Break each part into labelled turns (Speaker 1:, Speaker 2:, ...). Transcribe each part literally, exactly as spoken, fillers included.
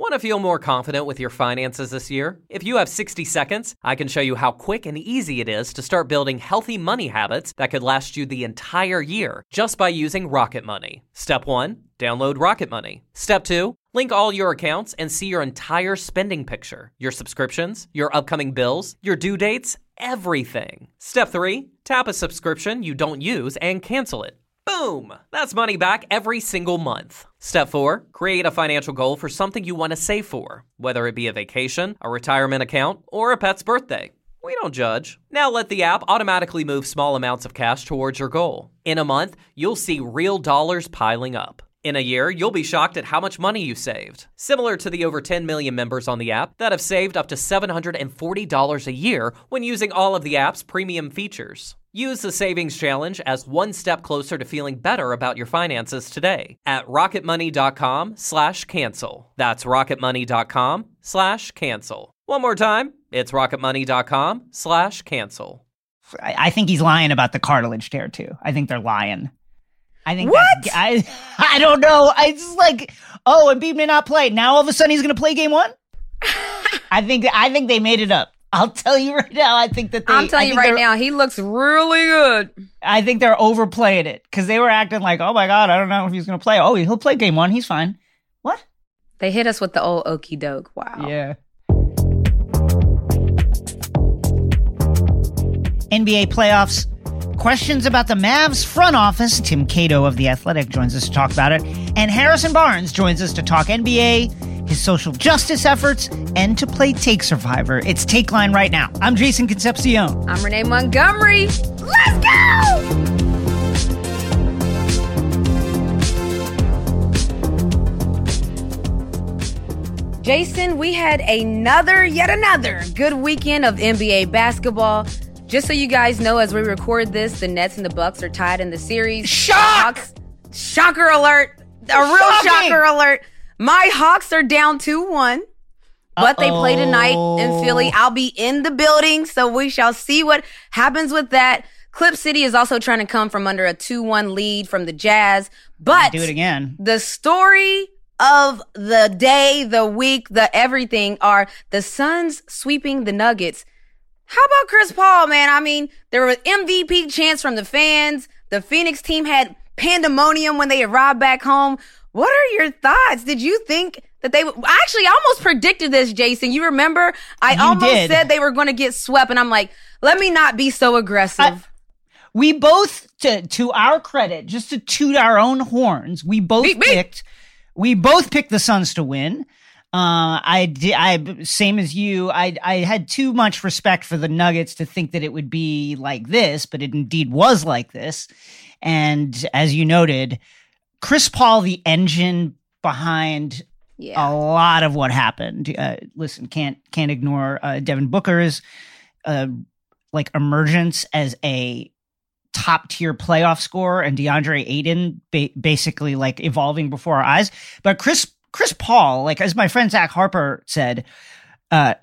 Speaker 1: Want to feel more confident with your finances this year? If you have sixty seconds, I can show you how quick and easy it is to start building healthy money habits that could last you the entire year just by using Rocket Money. Step one, download Rocket Money. Step two, link all your accounts and see your entire spending picture, your subscriptions, your upcoming bills, your due dates, everything. Step three, tap a subscription you don't use and cancel it. Boom! That's money back every single month. Step four, create a financial goal for something you want to save for, whether it be a vacation, a retirement account, or a pet's birthday. We don't judge. Now let the app automatically move small amounts of cash towards your goal. In a month, you'll see real dollars piling up. In a year, you'll be shocked at how much money you saved. Similar to the over ten million members on the app that have saved up to seven hundred forty dollars a year when using all of the app's premium features. Use the Savings Challenge as one step closer to feeling better about your finances today at rocketmoney.com slash cancel. That's rocketmoney.com slash cancel. One more time, it's rocketmoney.com slash cancel.
Speaker 2: I think he's lying about the cartilage tear, too. I think they're lying. I think
Speaker 3: what?
Speaker 2: That's, I I don't know. I just like, oh, Embiid may not play. Now all of a sudden he's going to play game one? I think I think they made it up. I'll tell you right now. I think that they.
Speaker 3: I'm telling you right now, he looks really good.
Speaker 2: I think they're overplaying it because they were acting like, oh my God, I don't know if he's going to play. Oh, he'll play game one. He's fine. What?
Speaker 3: They hit us with the old okie doke. Wow.
Speaker 2: Yeah. N B A playoffs. Questions about the Mavs front office. Tim Cato of The Athletic joins us to talk about it. And Harrison Barnes joins us to talk N B A, his social justice efforts, and to play Take Survivor. It's Take Line right now. I'm Jason Concepcion.
Speaker 3: I'm Renee Montgomery. Let's go! Jason, we had another, yet another good weekend of N B A basketball. Just so you guys know, as we record this, the Nets and the Bucks are tied in the series.
Speaker 2: Shock!
Speaker 3: Hawks, shocker alert. A real
Speaker 2: Shocking.
Speaker 3: shocker alert. My Hawks are down two one, but Uh-oh. they play tonight in Philly. I'll be in the building, so we shall see what happens with that. Clip City is also trying to come from under a two one lead from the Jazz. But
Speaker 2: do it again.
Speaker 3: The story of the day, the week, the everything are the Suns sweeping the Nuggets. How about Chris Paul, man? I mean, there was M V P chants from the fans. The Phoenix team had pandemonium when they arrived back home. What are your thoughts? Did you think that they would? Actually, I almost predicted this, Jason. You remember? I
Speaker 2: you
Speaker 3: almost
Speaker 2: did.
Speaker 3: said they were going to get swept, and I'm like, let me not be so aggressive.
Speaker 2: I, we both, to, to our credit, just to toot our own horns, we both
Speaker 3: beep,
Speaker 2: picked,
Speaker 3: beep.
Speaker 2: we both picked the Suns to win. Uh, I did, I, same as you, I, I had too much respect for the Nuggets to think that it would be like this, but it indeed was like this. And as you noted, Chris Paul, the engine behind yeah. a lot of what happened. Uh, listen, can't, can't ignore, uh, Devin Booker's, uh, like emergence as a top tier playoff scorer and DeAndre Ayton ba- basically like evolving before our eyes. But Chris Chris Paul, like as my friend Zach Harper said, uh,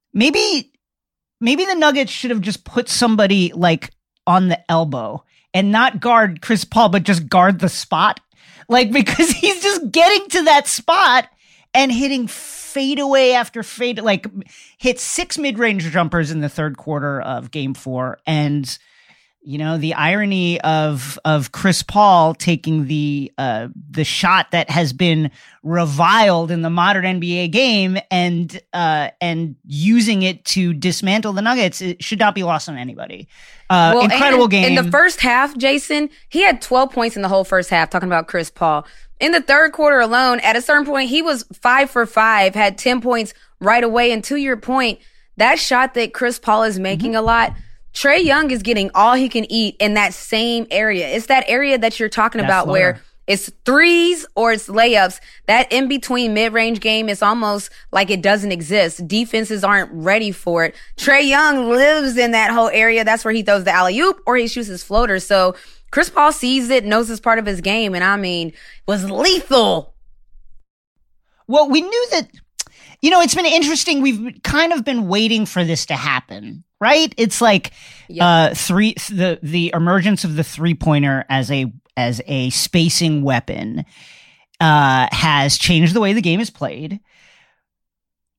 Speaker 2: maybe maybe the Nuggets should have just put somebody like on the elbow and not guard Chris Paul, but just guard the spot. Like, because he's just getting to that spot and hitting fadeaway after fade, like hit six mid-range jumpers in the third quarter of game four. And you know, the irony of of Chris Paul taking the uh, the shot that has been reviled in the modern N B A game and uh, and using it to dismantle the Nuggets, it should not be lost on anybody. Uh,
Speaker 3: well,
Speaker 2: incredible
Speaker 3: in,
Speaker 2: game.
Speaker 3: In the first half, Jason, he had twelve points in the whole first half, talking about Chris Paul. In the third quarter alone, at a certain point, he was five for five, had ten points right away. And to your point, that shot that Chris Paul is making mm-hmm. a lot, Trae Young is getting all he can eat in that same area. It's that area that you're talking
Speaker 2: that
Speaker 3: about
Speaker 2: floor.
Speaker 3: where it's threes or it's layups. That in-between mid-range game is almost like it doesn't exist. Defenses aren't ready for it. Trae Young lives in that whole area. That's where he throws the alley-oop or he shoots his floater. So Chris Paul sees it, knows it's part of his game, and I mean, was lethal.
Speaker 2: Well, we knew that, you know, it's been interesting. We've kind of been waiting for this to happen. Right? It's like yep. uh, three the the emergence of the three pointer as a as a spacing weapon uh, has changed the way the game is played.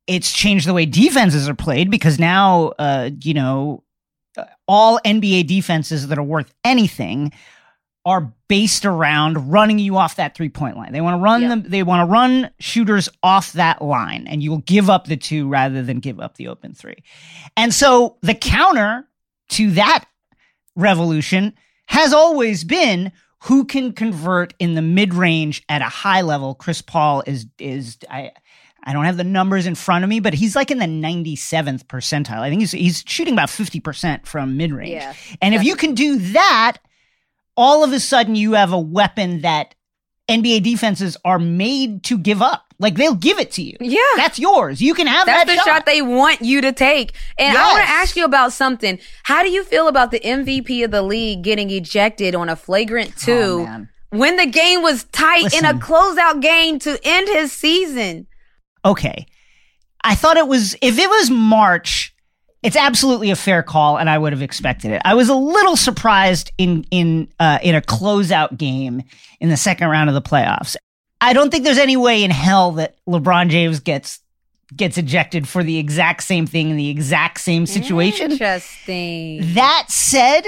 Speaker 2: It's changed the way defenses are played because now, uh, you know, all N B A defenses that are worth anything are based around running you off that three-point line. They want to run
Speaker 3: Yep.
Speaker 2: them. They want to run shooters off that line, and you will give up the two rather than give up the open three. And so the counter to that revolution has always been who can convert in the mid-range at a high level. Chris Paul is is I I don't have the numbers in front of me, but he's like in the ninety-seventh percentile. I think he's he's shooting about fifty percent from mid-range.
Speaker 3: Yeah,
Speaker 2: and if you can do that, all of a sudden you have a weapon that N B A defenses are made to give up. Like, they'll give it to you.
Speaker 3: Yeah.
Speaker 2: That's yours. You can have
Speaker 3: That's
Speaker 2: that
Speaker 3: the shot. they want you to take. And I want to
Speaker 2: Yes.
Speaker 3: ask you about something. How do you feel about the M V P of the league getting ejected on a flagrant two
Speaker 2: Oh, man.
Speaker 3: when the game was tight in a
Speaker 2: Listen.
Speaker 3: closeout game to end his season?
Speaker 2: Okay. I thought it was, if it was March, it's absolutely a fair call, and I would have expected it. I was a little surprised in in uh, in a closeout game in the second round of the playoffs. I don't think there's any way in hell that LeBron James gets gets ejected for the exact same thing in the exact same situation.
Speaker 3: Interesting.
Speaker 2: That said,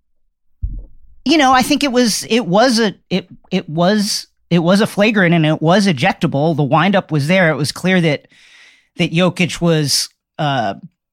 Speaker 2: you know, I think it was it was a it it was it was a flagrant and it was ejectable. The windup was there. It was clear that that Jokic was uh,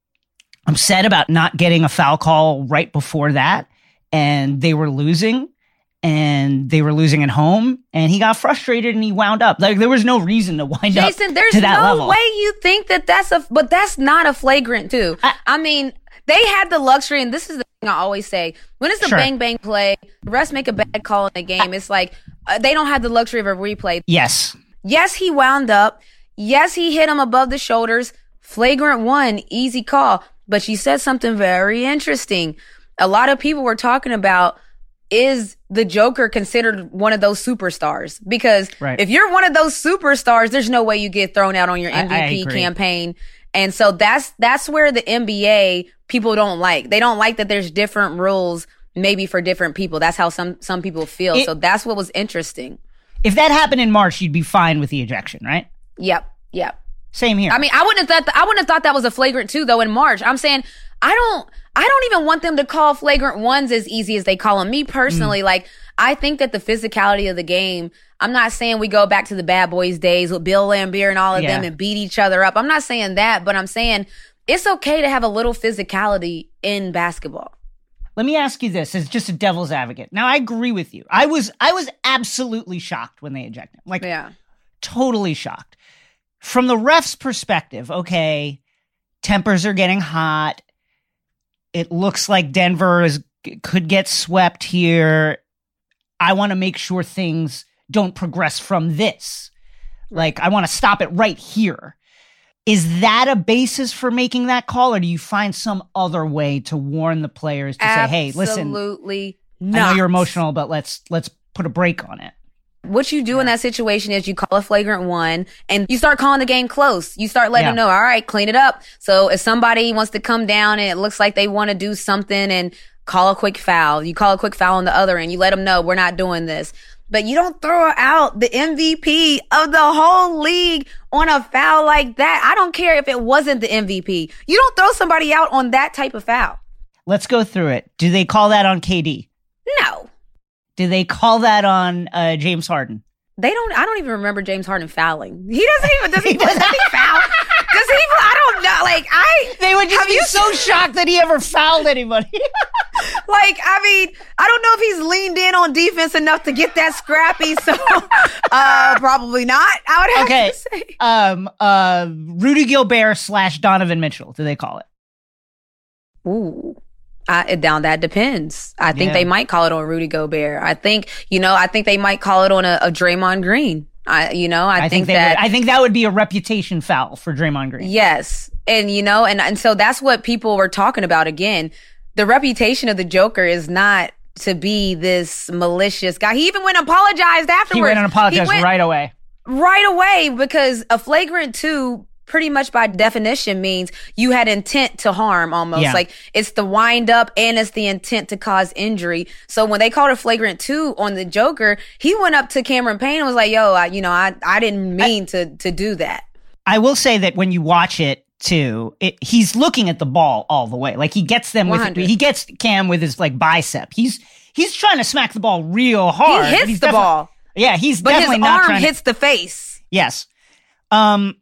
Speaker 2: upset about not getting a foul call right before that, and they were losing, and they were losing at home, and he got frustrated and he wound up. Like, there was no reason to wind
Speaker 3: Jason,
Speaker 2: up
Speaker 3: there's
Speaker 2: to that
Speaker 3: no
Speaker 2: level.
Speaker 3: way you think that that's a, but that's not a flagrant two. I, I mean, they had the luxury, and this is the thing I always say: when it's a
Speaker 2: Sure.
Speaker 3: bang bang play, the refs make a bad call in the game. It's like uh, they don't have the luxury of a replay.
Speaker 2: Yes.
Speaker 3: Yes, he wound up. Yes, he hit him above the shoulders. Flagrant one, easy call. But she said something very interesting. A lot of people were talking about, is the Joker considered one of those superstars? Because
Speaker 2: Right.
Speaker 3: if you're one of those superstars, there's no way you get thrown out on your
Speaker 2: I-
Speaker 3: M V
Speaker 2: I
Speaker 3: P
Speaker 2: agree.
Speaker 3: campaign. And so that's that's where the N B A people don't like. They don't like that there's different rules maybe for different people. That's how some some people feel.
Speaker 2: It-
Speaker 3: so that's what was interesting.
Speaker 2: If that happened in March, you'd be fine with the ejection, right?
Speaker 3: Yep. Yep.
Speaker 2: Same here.
Speaker 3: I mean, I wouldn't have thought I wouldn't have thought that was a flagrant two though in March. I'm saying I don't I don't even want them to call flagrant ones as easy as they call them. Me personally, like I think that the physicality of the game. I'm not saying we go back to the Bad Boys days with Bill Laimbeer and all of
Speaker 2: Yeah.
Speaker 3: them and beat each other up. I'm not saying that, but I'm saying it's okay to have a little physicality in basketball.
Speaker 2: Let me ask you this as just a devil's advocate. Now, I agree with you. I was I was absolutely shocked when they ejected him. Like,
Speaker 3: Yeah.
Speaker 2: totally shocked. From the ref's perspective, okay, tempers are getting hot. It looks like Denver is could get swept here. I want to make sure things don't progress from this. Like, I want to stop it right here. Is that a basis for making that call, or do you find some other way to warn the players to say, hey, listen,
Speaker 3: Absolutely
Speaker 2: I
Speaker 3: not.
Speaker 2: know you're emotional, but let's let's put a break on it.
Speaker 3: What you do in that situation is you call a flagrant one and you start calling the game close. You start letting
Speaker 2: Yeah.
Speaker 3: them know, all right, clean it up. So if somebody wants to come down and it looks like they want to do something and call a quick foul, you call a quick foul on the other end. You let them know we're not doing this. But you don't throw out the M V P of the whole league on a foul like that. I don't care if it wasn't the M V P. You don't throw somebody out on that type of foul.
Speaker 2: Let's go through it. Do they call that on K D?
Speaker 3: No.
Speaker 2: Do they call that on uh, James Harden?
Speaker 3: They don't, I don't even remember James Harden fouling. He doesn't even, does he,
Speaker 2: He
Speaker 3: does
Speaker 2: doesn't.
Speaker 3: he foul? Does he, I don't know. Like, I,
Speaker 2: They would just
Speaker 3: Have
Speaker 2: be
Speaker 3: you-
Speaker 2: so shocked that he ever fouled anybody.
Speaker 3: like, I mean, I don't know if he's leaned in on defense enough to get that scrappy. So, uh, probably not. I would have
Speaker 2: Okay.
Speaker 3: to say.
Speaker 2: um, uh, Rudy Gobert slash Donovan Mitchell. Do they call it?
Speaker 3: Ooh. I, now that depends. I think
Speaker 2: Yeah.
Speaker 3: they might call it on Rudy Gobert. I think, you know, I think they might call it on a, a Draymond Green. I, you know, I,
Speaker 2: I,
Speaker 3: think,
Speaker 2: think, they
Speaker 3: that.
Speaker 2: would, I think that would be a reputation foul for Draymond Green.
Speaker 3: Yes. And, you know, and, and so that's what people were talking about again. The reputation of the Joker is not to be this malicious guy. He even went and apologized afterwards.
Speaker 2: He went and apologized
Speaker 3: He went
Speaker 2: right away.
Speaker 3: right away because a flagrant two pretty much by definition means you had intent to harm almost.
Speaker 2: Yeah.
Speaker 3: Like it's the wind up and it's the intent to cause injury. So when they called a flagrant two on the Joker, he went up to Cameron Payne and was like, yo, I, you know, I, I didn't mean to, to do that.
Speaker 2: I will say that when you watch it too, it, he's looking at the ball all the way. Like he gets them with, he gets Cam with his like bicep. He's he's trying to smack the ball real hard.
Speaker 3: He hits
Speaker 2: he's
Speaker 3: the ball.
Speaker 2: Yeah, he's
Speaker 3: but
Speaker 2: definitely
Speaker 3: his
Speaker 2: not
Speaker 3: arm
Speaker 2: trying
Speaker 3: hits
Speaker 2: to,
Speaker 3: the face.
Speaker 2: Yes. Um,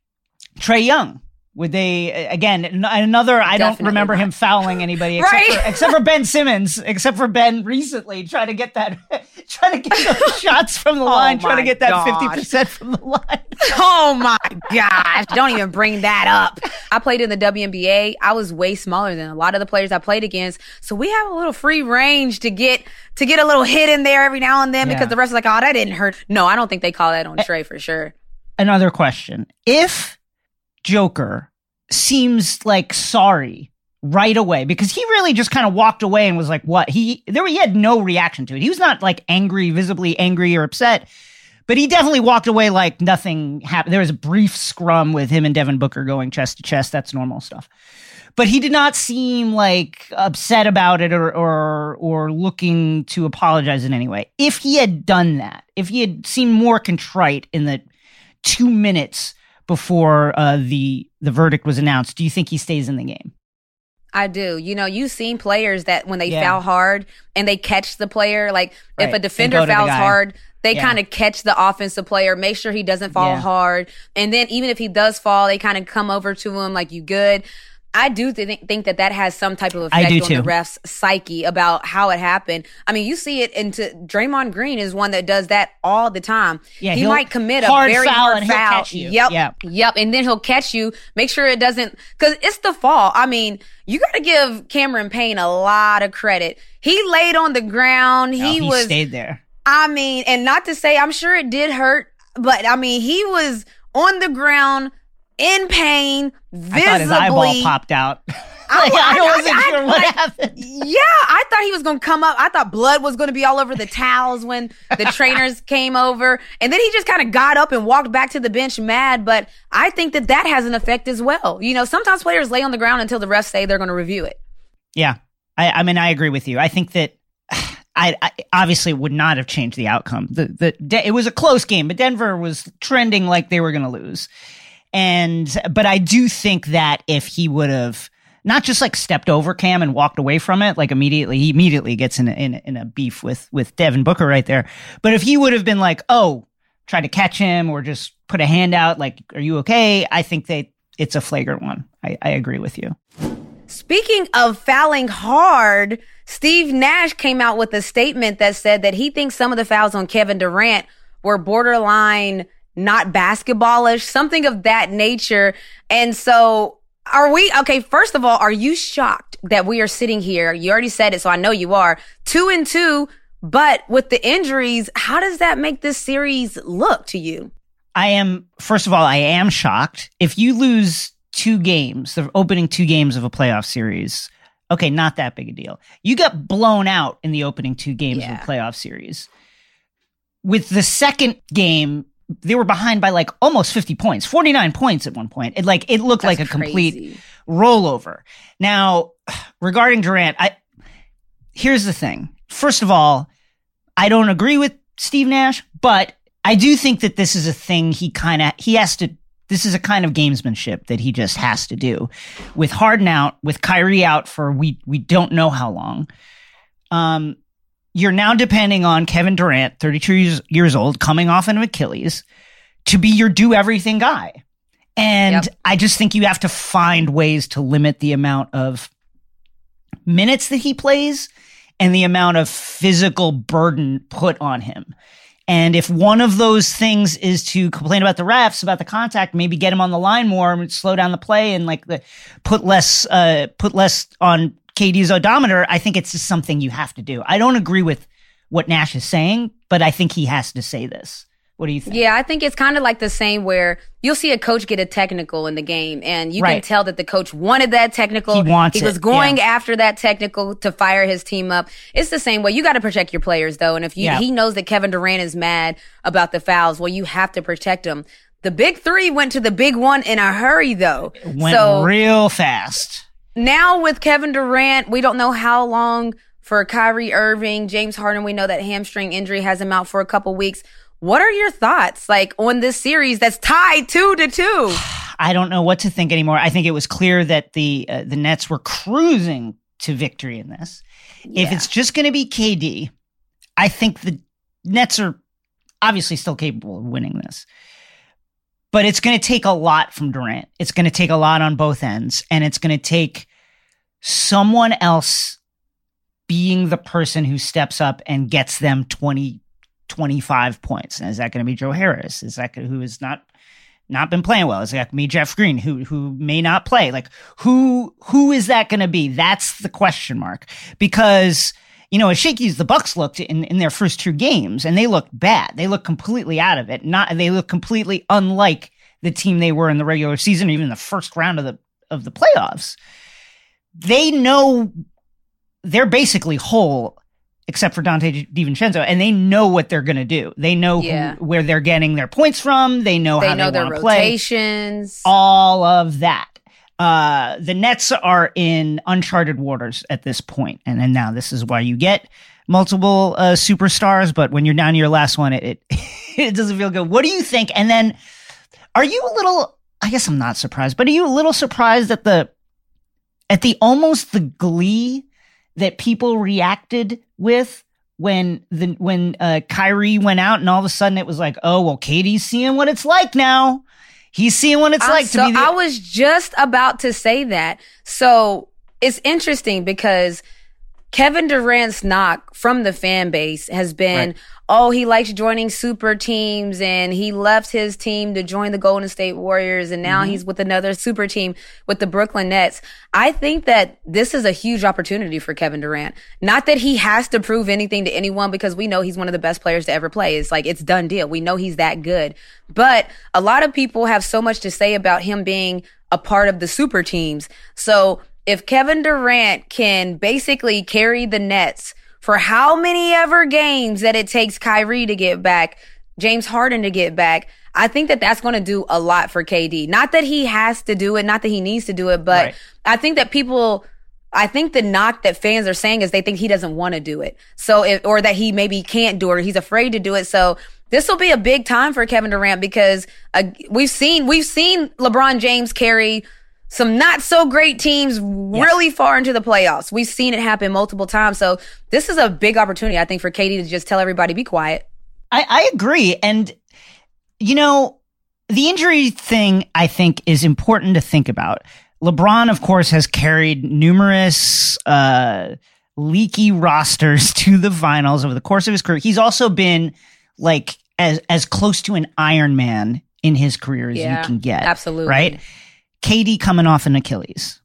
Speaker 2: Trae Young. Would they, again, n- another, I
Speaker 3: Definitely
Speaker 2: don't remember
Speaker 3: not.
Speaker 2: him fouling anybody except,
Speaker 3: Right.
Speaker 2: for, except for Ben Simmons, except for Ben recently trying to get that, trying to get those shots from the line, trying to
Speaker 3: my
Speaker 2: get that
Speaker 3: gosh.
Speaker 2: fifty percent from the line.
Speaker 3: Oh my gosh. Don't even bring that up. I played in the W N B A. I was way smaller than a lot of the players I played against. So we have a little free range to get, to get a little hit in there every now and then
Speaker 2: Yeah.
Speaker 3: because the rest is like, oh, that didn't hurt. No, I don't think they call that on Trae for sure.
Speaker 2: Another question. If Joker seems like sorry right away, because he really just kind of walked away and was like, what? He, there, he had no reaction to it. He was not like angry, visibly angry or upset, but he definitely walked away like nothing happened. There was a brief scrum with him and Devin Booker going chest to chest. That's normal stuff. But he did not seem like upset about it or, or, or looking to apologize in any way. If he had done that, if he had seemed more contrite in the two minutes before uh, the the verdict was announced, do you think he stays in the game?
Speaker 3: I do. You know, you've seen players that when they
Speaker 2: Yeah.
Speaker 3: foul hard and they catch the player, like
Speaker 2: Right.
Speaker 3: if a
Speaker 2: And
Speaker 3: defender
Speaker 2: go to the
Speaker 3: fouls
Speaker 2: guy.
Speaker 3: hard, they
Speaker 2: Yeah.
Speaker 3: kind of catch the offensive player, make sure he doesn't fall
Speaker 2: Yeah.
Speaker 3: hard. And then even if he does fall, they kind of come over to him like, you good. I do th- think that that has some type of
Speaker 2: I
Speaker 3: effect
Speaker 2: do
Speaker 3: on
Speaker 2: too.
Speaker 3: the ref's psyche about how it happened. I mean, you see it into Draymond Green is one that does that all the time.
Speaker 2: Yeah,
Speaker 3: he
Speaker 2: he'll-
Speaker 3: might commit a
Speaker 2: hard
Speaker 3: very
Speaker 2: foul
Speaker 3: hard
Speaker 2: and he'll
Speaker 3: foul.
Speaker 2: catch you.
Speaker 3: Yep.
Speaker 2: Yeah.
Speaker 3: Yep. And then he'll catch you. Make sure it doesn't, cause it's the fall. I mean, you got to give Cameron Payne a lot of credit. He laid on the ground.
Speaker 2: No,
Speaker 3: He,
Speaker 2: he
Speaker 3: was,
Speaker 2: stayed there.
Speaker 3: I mean, and not to say, I'm sure it did hurt, but I mean, he was on the ground in pain, visibly.
Speaker 2: I thought his eyeball popped out. Like, I,
Speaker 3: I-
Speaker 2: wasn't
Speaker 3: I-
Speaker 2: sure
Speaker 3: I-
Speaker 2: what
Speaker 3: like,
Speaker 2: happened.
Speaker 3: Yeah, I thought he was going to come up. I thought blood was going to be all over the towels when the trainers came over. And then he just kind of got up and walked back to the bench mad. But I think that that has an effect as well. You know, sometimes players lay on the ground until the refs say they're going to review it.
Speaker 2: Yeah. I, I mean, I agree with you. I think that I, I obviously would not have changed the outcome. The, the, De- it was a close game, but Denver was trending like they were going to lose. And, but I do think that if he would have not just like stepped over Cam and walked away from it, like immediately, he immediately gets in a, in, a, in a beef with, with Devin Booker right there. But if he would have been like, oh, try to catch him or just put a hand out, like, are you okay? I think that it's a flagrant one. I, I agree with you.
Speaker 3: Speaking of fouling hard, Steve Nash came out with a statement that said that he thinks some of the fouls on Kevin Durant were borderline not basketballish, something of that nature. And so are we, okay, first of all, are you shocked that we are sitting here? You already said it, so I know you are. Two and two, but with the injuries, how does that make this series look to you?
Speaker 2: I am, first of all, I am shocked. If you lose two games, the opening two games of a playoff series, okay, not that big a deal. You got blown out in the opening two games
Speaker 3: Yeah.
Speaker 2: of a playoff series. With the second game, they were behind by like almost fifty points, forty-nine points at one point. It like, it looked
Speaker 3: That's
Speaker 2: like a complete
Speaker 3: crazy.
Speaker 2: rollover. Now, regarding Durant, I, here's the thing. First of all, I don't agree with Steve Nash, but I do think that this is a thing he kind of, he has to, this is a kind of gamesmanship that he just has to do. With Harden out, with Kyrie out for we we don't know how long, um, you're now depending on Kevin Durant, thirty-two years, years old, coming off an Achilles, to be your do-everything guy. And
Speaker 3: Yep.
Speaker 2: I just think you have to find ways to limit the amount of minutes that he plays and the amount of physical burden put on him. And if one of those things is to complain about the refs, about the contact, maybe get him on the line more and slow down the play and like the, put less, uh, put less on K D's odometer, I think it's just something you have to do. I don't agree with what Nash is saying, but I think he has to say this. What do you think?
Speaker 3: Yeah, I think it's kind of like the same where you'll see a coach get a technical in the game and you
Speaker 2: Right.
Speaker 3: can tell that the coach wanted that technical.
Speaker 2: He wants
Speaker 3: He was
Speaker 2: it,
Speaker 3: going
Speaker 2: yeah.
Speaker 3: after that technical to fire his team up. It's the same way. You got to protect your players though. And if you,
Speaker 2: Yeah.
Speaker 3: he knows that Kevin Durant is mad about the fouls, well, you have to protect him. The big three went to the big one in a hurry though.
Speaker 2: Went
Speaker 3: so
Speaker 2: real fast.
Speaker 3: now with Kevin Durant, we don't know how long for Kyrie Irving, James Harden. We know that hamstring injury has him out for a couple weeks. What are your thoughts like on this series that's tied two to two?
Speaker 2: I don't know what to think anymore. I think it was clear that the uh, the Nets were cruising to victory in this. Yeah. If it's just going to be K D, I think the Nets are obviously still capable of winning this. But it's going to take a lot from Durant. It's going to take a lot on both ends. And it's going to take someone else being the person who steps up and gets them twenty, twenty-five points. And is that going to be Joe Harris? Is that who is not not been playing well? Is that going to be Jeff Green, who who may not play? Like, who who is that going to be? That's the question mark. Because, you know, as shaky as the Bucks looked in, in their first two games, and they looked bad. They looked completely out of it. Not they look completely unlike the team they were in the regular season, or even the first round of the of the playoffs. They know they're basically whole, except for Dante DiVincenzo, and they know what they're going to do. They know
Speaker 3: yeah.
Speaker 2: who, where they're getting their points from. They know
Speaker 3: they
Speaker 2: how
Speaker 3: know
Speaker 2: they
Speaker 3: their
Speaker 2: want to play.
Speaker 3: rotations.
Speaker 2: All of that. Uh, the Nets are in uncharted waters at this point, and then now this is why you get multiple uh, superstars. But when you're down to your last one, it, it it doesn't feel good. What do you think? And then, are you a little? I guess I'm not surprised, but are you a little surprised at the at the almost the glee that people reacted with when the when uh, Kyrie went out, and all of a sudden it was like, oh well, K D's seeing what it's like now. He's seeing what it's
Speaker 3: I'm
Speaker 2: like
Speaker 3: so,
Speaker 2: to be the-
Speaker 3: I was just about to say that. So it's interesting because Kevin Durant's knock from the fan base has been, right. oh, he likes joining super teams, and he left his team to join the Golden State Warriors, and now mm-hmm. he's with another super team with the Brooklyn Nets. I think that this is a huge opportunity for Kevin Durant. Not that he has to prove anything to anyone, because we know he's one of the best players to ever play. It's like, it's done deal. We know he's that good. But a lot of people have so much to say about him being a part of the super teams. So if Kevin Durant can basically carry the Nets for how many ever games that it takes Kyrie to get back, James Harden to get back, I think that that's going to do a lot for K D. Not that he has to do it, not that he needs to do it, but right. I think that people, I think the knock that fans are saying is they think he doesn't want to do it. So, if, or that he maybe can't do it, or he's afraid to do it. So this will be a big time for Kevin Durant, because uh, we've seen, we've seen LeBron James carry some not so great teams really yes. far into the playoffs. We've seen it happen multiple times. So this is a big opportunity, I think, for K D to just tell everybody, be quiet.
Speaker 2: I, I agree. And, you know, the injury thing, I think, is important to think about. LeBron, of course, has carried numerous uh, leaky rosters to the finals over the course of his career. He's also been, like, as, as close to an Iron Man in his career as
Speaker 3: yeah,
Speaker 2: you can get.
Speaker 3: Absolutely.
Speaker 2: Right? K D coming off an Achilles.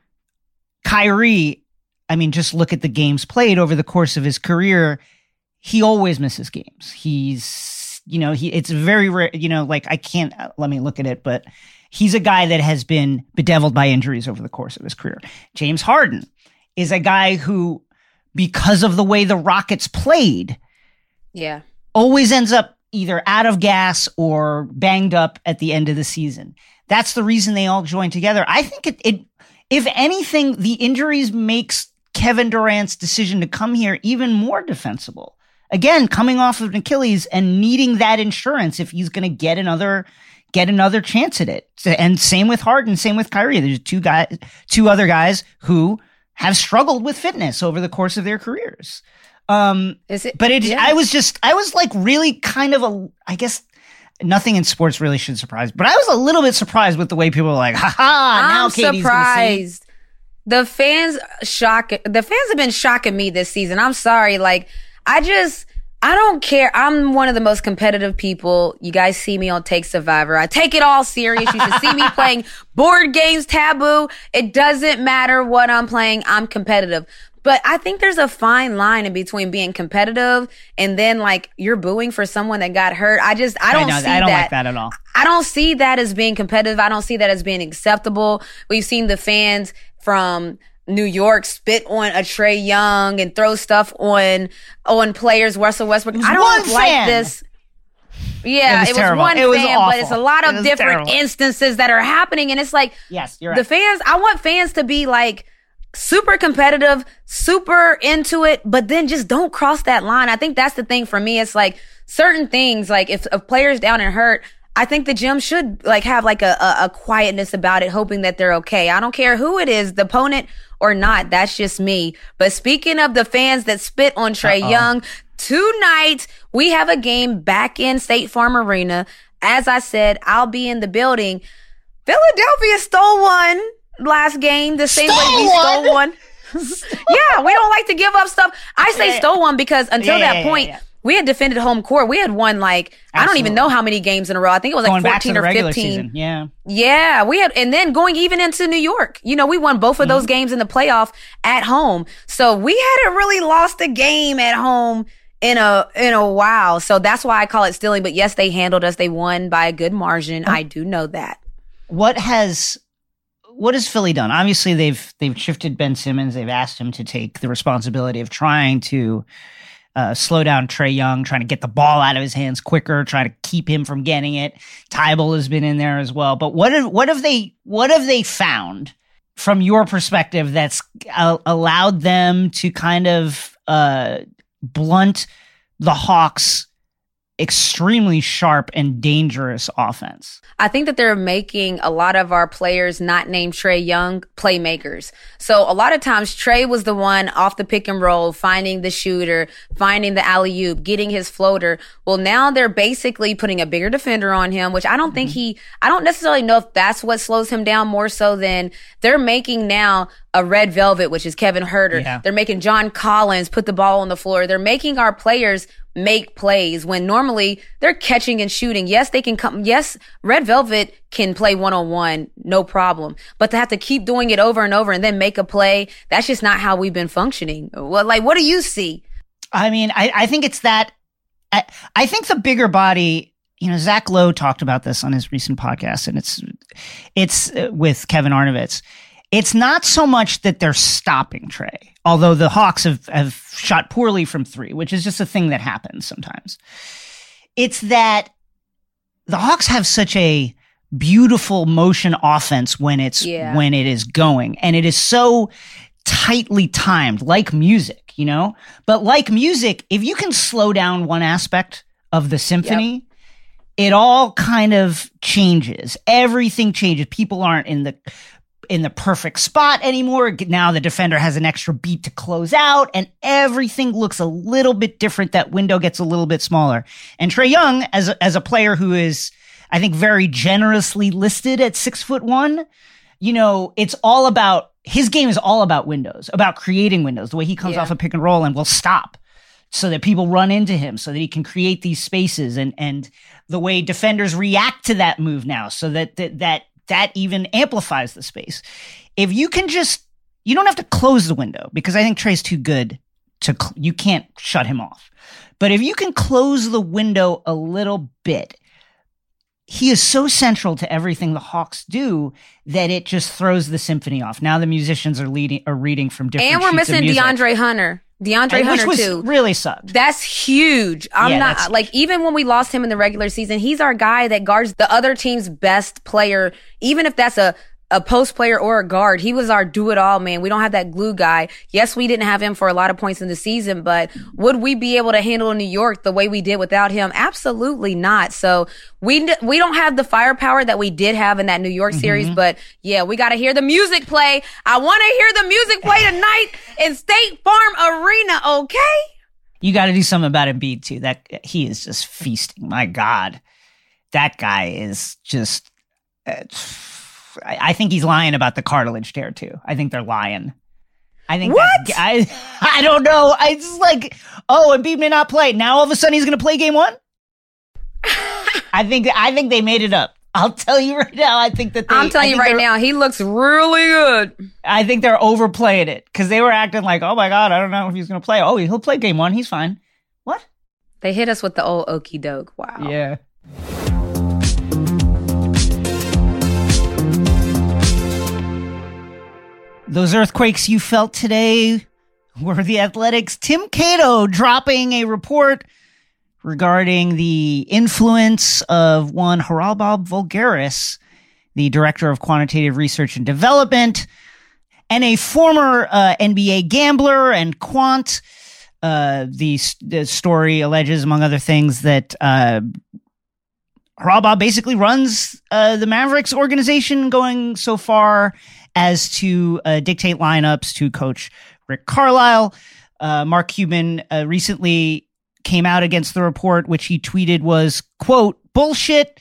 Speaker 2: Kyrie, I mean, just look at the games played over the course of his career. He always misses games. He's, you know, he, it's very rare, you know, like I can't, let me look at it, but he's a guy that has been bedeviled by injuries over the course of his career. James Harden is a guy who, because of the way the Rockets played,
Speaker 3: yeah,
Speaker 2: always ends up either out of gas or banged up at the end of the season. That's the reason they all join together. I think it, it, if anything, the injuries makes Kevin Durant's decision to come here even more defensible. Again, coming off of an Achilles and needing that insurance if he's going to get another, get another chance at it. And same with Harden, same with Kyrie. There's two guys, two other guys who have struggled with fitness over the course of their careers. Um,
Speaker 3: Is it?
Speaker 2: But it,
Speaker 3: yeah.
Speaker 2: I was just, I was like really kind of a, I guess. Nothing in sports really should surprise, but I was a little bit surprised with the way people were like, "Ha ha!" Now
Speaker 3: I'm
Speaker 2: Katie's
Speaker 3: surprised. The fans shock. The fans have been shocking me this season. I'm sorry. Like, I just, I don't care. I'm one of the most competitive people. You guys see me on Take Survivor. I take it all serious. You should see me playing board games, Taboo. It doesn't matter what I'm playing. I'm competitive. But I think there's a fine line in between being competitive and then like you're booing for someone that got hurt. I just, I don't
Speaker 2: I know,
Speaker 3: see
Speaker 2: I don't
Speaker 3: that.
Speaker 2: like that at all.
Speaker 3: I don't see that as being competitive. I don't see that as being acceptable. We've seen the fans from New York spit on a Trae Young and throw stuff on, on players, Russell Westbrook. I don't
Speaker 2: fan.
Speaker 3: like this. Yeah,
Speaker 2: it was,
Speaker 3: it was one
Speaker 2: it was
Speaker 3: fan,
Speaker 2: awful.
Speaker 3: but it's a lot of different
Speaker 2: terrible.
Speaker 3: instances that are happening. And it's like,
Speaker 2: yes, you're right.
Speaker 3: The fans, I want fans to be like, super competitive, super into it, but then just don't cross that line. I think that's the thing for me. It's like certain things, like if a player's down and hurt, I think the gym should like have like a, a, a quietness about it, hoping that they're okay. I don't care who it is, the opponent or not. That's just me. But speaking of the fans that spit on Trae Young, tonight we have a game back in State Farm Arena. As I said, I'll be in the building. Philadelphia stole one last game the same
Speaker 2: stole
Speaker 3: way we
Speaker 2: one?
Speaker 3: stole one. Yeah, we don't like to give up stuff. I say
Speaker 2: yeah.
Speaker 3: stole one because until
Speaker 2: yeah,
Speaker 3: that
Speaker 2: yeah,
Speaker 3: point,
Speaker 2: yeah, yeah.
Speaker 3: we had defended home court. We had won like, Absolutely. I don't even know how many games in a row. I think it was like
Speaker 2: going
Speaker 3: fourteen
Speaker 2: back to the
Speaker 3: or
Speaker 2: regular
Speaker 3: fifteen.
Speaker 2: Season. Yeah.
Speaker 3: Yeah. We had, and then going even into New York, you know, we won both of mm-hmm. those games in the playoff at home. So we hadn't really lost a game at home in a, in a while. So that's why I call it stealing. But yes, they handled us. They won by a good margin. Oh. I do know that.
Speaker 2: What has, what has Philly done? Obviously they've, they've shifted Ben Simmons. They've asked him to take the responsibility of trying to, Uh, slow down Trae Young, trying to get the ball out of his hands quicker, trying to keep him from getting it. Tybal has been in there as well. But what have, what have they what have they found from your perspective that's uh, allowed them to kind of uh, blunt the Hawks' extremely sharp and dangerous offense?
Speaker 3: I think that they're making a lot of our players not named Trae Young playmakers. So a lot of times Trae was the one off the pick and roll, finding the shooter, finding the alley-oop, getting his floater. Well, now they're basically putting a bigger defender on him, which I don't mm-hmm. think he, I don't necessarily know if that's what slows him down more so than they're making now a red velvet, which is Kevin Huerter. Yeah. They're making John Collins put the ball on the floor. They're making our players make plays when normally they're catching and shooting. Yes, they can come. Yes, Red Velvet can play one-on-one, no problem. But to have to keep doing it over and over and then make a play, that's just not how we've been functioning. Well, like, what do you see?
Speaker 2: I mean, I, I think it's that. I, I think the bigger body, you know, Zach Lowe talked about this on his recent podcast, and it's, it's with Kevin Arnovitz. It's not so much that they're stopping Trae, although the Hawks have, have shot poorly from three, which is just a thing that happens sometimes. It's that the Hawks have such a beautiful motion offense when it's yeah. when it is going, and it is so tightly timed, like music, you know? But like music, if you can slow down one aspect of the symphony, yep. it all kind of changes. Everything changes. People aren't in the in the perfect spot anymore. Now the defender has an extra beat to close out, and everything looks a little bit different. That window gets a little bit smaller. And Trae Young, as a, as a player who is, I think, very generously listed at six foot one, you know, it's all about, his game is all about windows, about creating windows, the way he comes yeah. off a pick and roll and will stop so that people run into him, so that he can create these spaces, and, and the way defenders react to that move now, so that, that, that, that even amplifies the space. If you can just, you don't have to close the window, because I think Trae's too good to, cl- you can't shut him off. But if you can close the window a little bit, he is so central to everything the Hawks do that it just throws the symphony off. Now the musicians are leading, are reading from different
Speaker 3: And we're
Speaker 2: sheets
Speaker 3: missing
Speaker 2: of music.
Speaker 3: DeAndre Hunter. DeAndre
Speaker 2: and,
Speaker 3: Hunter
Speaker 2: which was
Speaker 3: too.
Speaker 2: Really sucked.
Speaker 3: That's huge. I'm
Speaker 2: yeah,
Speaker 3: not like, even when we lost him in the regular season, he's our guy that guards the other team's best player. Even if that's a, a post player or a guard, he was our do it all, man. We don't have that glue guy. Yes, we didn't have him for a lot of points in the season, but would we be able to handle New York the way we did without him? Absolutely not. So we, we don't have the firepower that we did have in that New York series, mm-hmm. but yeah, we got to hear the music play. I want to hear the music play tonight in State Farm Arena. Okay.
Speaker 2: You got to do something about Embiid too. That he is just feasting. My God, that guy is just, uh, I think he's lying about the cartilage tear too. I think they're lying. I think
Speaker 3: what?
Speaker 2: That's, I I don't know. I just like, oh, Embiid may not play. Now all of a sudden he's going to play game one. I think I think they made it up. I'll tell you right now. I think that they,
Speaker 3: I'm telling you right now, he looks really good.
Speaker 2: I think they're overplaying it, because they were acting like, oh my God, I don't know if he's going to play. Oh, he'll play game one. He's fine. What?
Speaker 3: They hit us with the old okie doke. Wow.
Speaker 2: Yeah. Those earthquakes you felt today were the Athletics' Tim Cato dropping a report regarding the influence of one Haralbob Voulgaris, the director of quantitative research and development. and a former uh, N B A gambler and quant. Uh, the, the story alleges, among other things, that uh, Harbaugh basically runs uh, the Mavericks organization, going so far as to uh, dictate lineups to coach Rick Carlisle. Uh, Mark Cuban uh, recently came out against the report, which he tweeted was, quote, bullshit.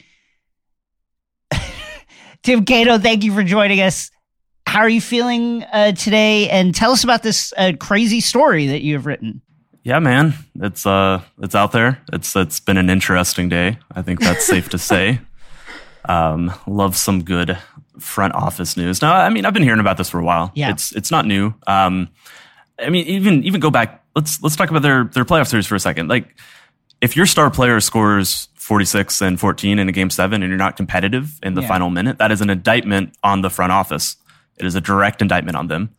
Speaker 2: Tim Cato, thank you for joining us. How are you feeling uh, today? And tell us about this uh, crazy story that you have written.
Speaker 4: Yeah, man, it's uh, it's out there. It's it's been an interesting day. I think that's safe to say. Um, love some good front office news. Now, I mean, I've been hearing about this for a while.
Speaker 2: Yeah.
Speaker 4: It's it's not new. Um, I mean, even even go back. Let's let's talk about their their playoff series for a second. Like, if your star player scores forty-six and fourteen in a game seven and you're not competitive in the
Speaker 2: Yeah.
Speaker 4: final minute, that is an indictment on the front office. It is a direct indictment on them.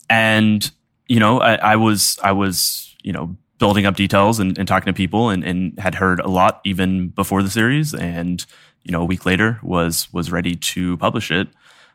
Speaker 4: And you know, I, I was I was. you know, building up details and, and talking to people and, and had heard a lot even before the series. And, you know, a week later was, was ready to publish it.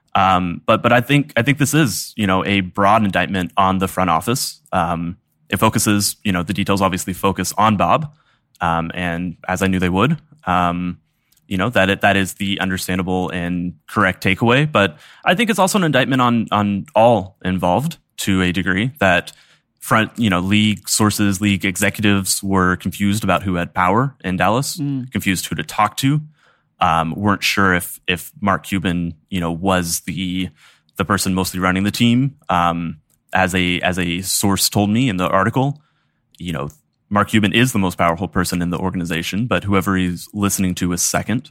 Speaker 4: Um, but, but I think, I think this is, you know, a broad indictment on the front office. Um, it focuses, you know, the details obviously focus on Bob. Um, and as I knew they would, um, you know, that it, that is the understandable and correct takeaway. But I think it's also an indictment on, on all involved to a degree, that front, you know, league sources, league executives were confused about who had power in Dallas, mm. confused who to talk to, um, weren't sure if if Mark Cuban, you know, was the the person mostly running the team. Um, as a as a source told me in the article, you know, Mark Cuban is the most powerful person in the organization, but whoever he's listening to is second.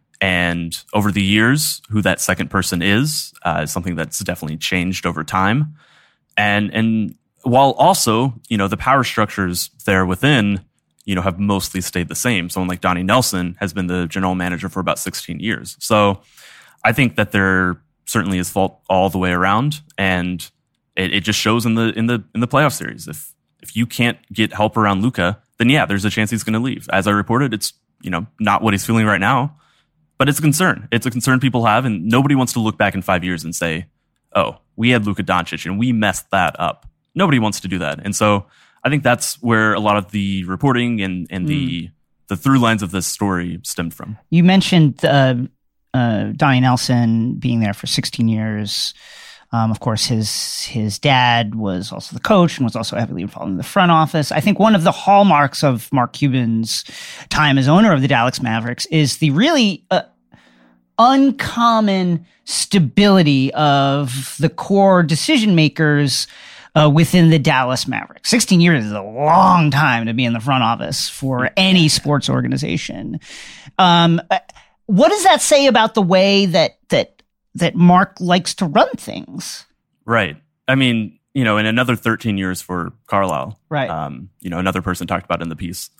Speaker 4: And over the years, who that second person is uh, is something that's definitely changed over time, and and. While also, you know, the power structures there within, you know, have mostly stayed the same. Someone like Donnie Nelson has been the general manager for about sixteen years. So I think that there certainly is fault all the way around. And it, it just shows in the in the in the playoff series. If if you can't get help around Luka, then yeah, there's a chance he's going to leave. As I reported, it's, you know, not what he's feeling right now, but it's a concern. It's a concern people have, and nobody wants to look back in five years and say, oh, we had Luka Doncic and we messed that up. Nobody wants to do that. And so I think that's where a lot of the reporting and, and mm. the the through lines of this story stemmed from.
Speaker 2: You mentioned uh, uh, Donnie Nelson being there for sixteen years. Um, of course, his his dad was also the coach and was also heavily involved in the front office. I think one of the hallmarks of Mark Cuban's time as owner of the Dallas Mavericks is the really uh, uncommon stability of the core decision makers Uh, within the Dallas Mavericks. sixteen years is a long time to be in the front office for any sports organization. Um, what does that say about the way that that that Mark likes to run things?
Speaker 4: Right. I mean, you know, in another thirteen years for Carlisle,
Speaker 2: right?
Speaker 4: Um, you know, another person talked about in the piece.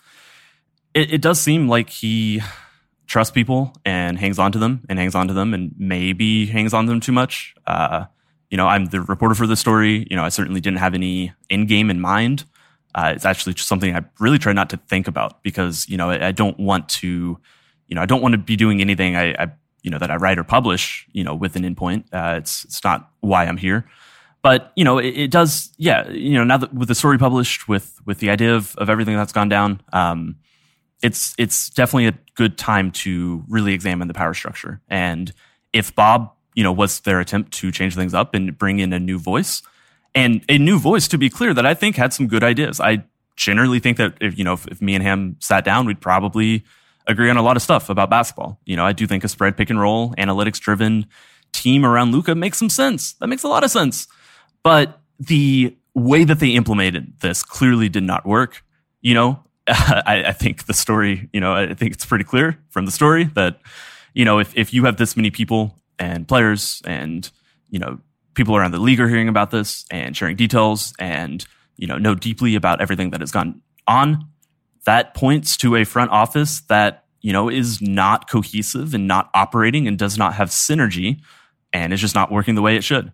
Speaker 4: It, it does seem like he trusts people and hangs on to them and hangs on to them and maybe hangs on to them too much. Uh, You know, I'm the reporter for the story. You know, I certainly didn't have any end game in mind. Uh, it's actually just something I really try not to think about because, you know, I, I don't want to, you know, I don't want to be doing anything I, I you know, that I write or publish, you know, with an endpoint. Uh, it's it's not why I'm here. But, you know, it, it does, yeah, you know, now that with the story published, with with the idea of, of everything that's gone down, um, it's it's definitely a good time to really examine the power structure. And if Bob, you know, was their attempt to change things up and bring in a new voice, and a new voice, to be clear, that I think had some good ideas. I generally think that if, you know, if, if me and him sat down, we'd probably agree on a lot of stuff about basketball. You know, I do think a spread pick and roll, analytics driven team around Luka makes some sense. That makes a lot of sense. But the way that they implemented this clearly did not work. You know, I, I think the story, you know, I think it's pretty clear from the story that, you know, if, if you have this many people and players and, you know, people around the league are hearing about this and sharing details and, you know, know deeply about everything that has gone on, that points to a front office that, you know, is not cohesive and not operating and does not have synergy and is just not working the way it should.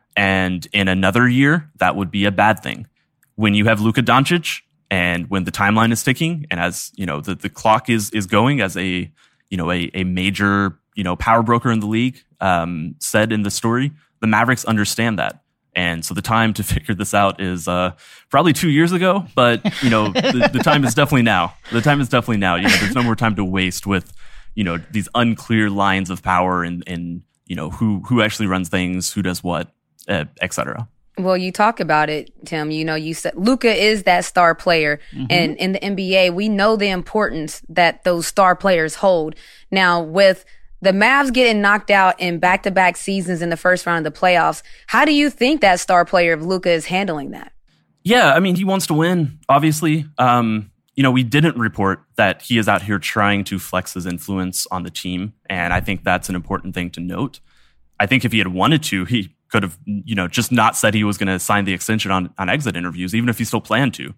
Speaker 4: And in another year, that would be a bad thing. When you have Luka Doncic and when the timeline is ticking and as, you know, the, the clock is is going as a, you know, a, a major, you know, power broker in the league, um, said in the story, the Mavericks understand that. And so the time to figure this out is uh, probably two years ago, but you know, the, the time is definitely now. The time is definitely now. You know, there's no more time to waste with, you know, these unclear lines of power and, and you know, who who actually runs things, who does what, uh, et cetera.
Speaker 3: Well, you talk about it, Tim. You know, you said Luka is that star player. Mm-hmm. And in the N B A, we know the importance that those star players hold. Now, with the Mavs getting knocked out in back-to-back seasons in the first round of the playoffs, how do you think that star player of Luka is handling that?
Speaker 4: Yeah, I mean, he wants to win, obviously. Um, you know, we didn't report that he is out here trying to flex his influence on the team, and I think that's an important thing to note. I think if he had wanted to, he could have, you know, just not said he was going to sign the extension on, on exit interviews, even if he still planned to.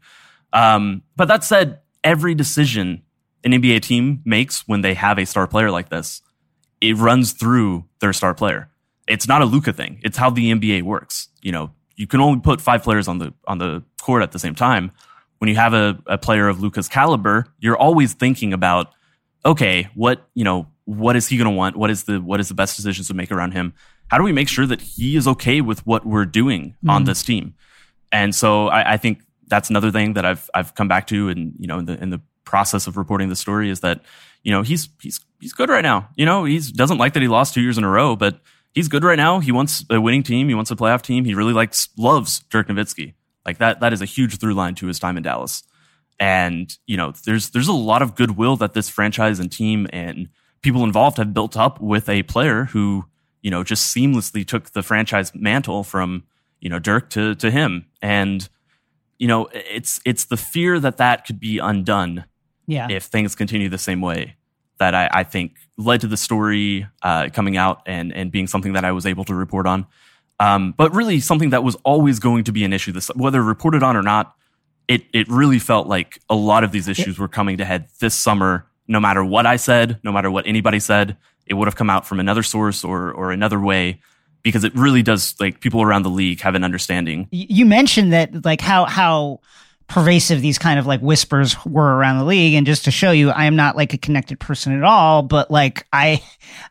Speaker 4: Um, but that said, every decision an N B A team makes when they have a star player like this, it runs through their star player. It's not a Luka thing. It's how the N B A works. You know, you can only put five players on the on the court at the same time. When you have a, a player of Luka's caliber, you're always thinking about, okay, what, you know, what is he going to want? What is the what is the best decisions to make around him? How do we make sure that he is okay with what we're doing mm. on this team? And so I, I think that's another thing that I've I've come back to, and you know, in the in the process of reporting the story, is that, you know, he's he's he's good right now. You know, he doesn't like that he lost two years in a row, but he's good right now. He wants a winning team. He wants a playoff team. He really likes, loves Dirk Nowitzki. Like that, that is a huge through line to his time in Dallas. And, you know, there's there's a lot of goodwill that this franchise and team and people involved have built up with a player who, you know, just seamlessly took the franchise mantle from, you know, Dirk to to him. And, you know, it's it's the fear that that could be undone. Yeah. If things continue the same way, that I, I think led to the story uh, coming out and, and being something that I was able to report on. Um, but really something that was always going to be an issue, this, whether reported on or not. It it really felt like a lot of these issues were coming to head this summer. No matter what I said, no matter what anybody said, it would have come out from another source or or another way, because it really does, like, people around the league have an understanding.
Speaker 2: You mentioned that, like, how how pervasive these kind of like whispers were around the league, and just to show you, I am not like a connected person at all, but like I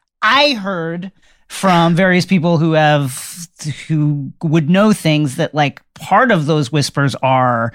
Speaker 2: I heard from various people who have who would know things that, like, part of those whispers are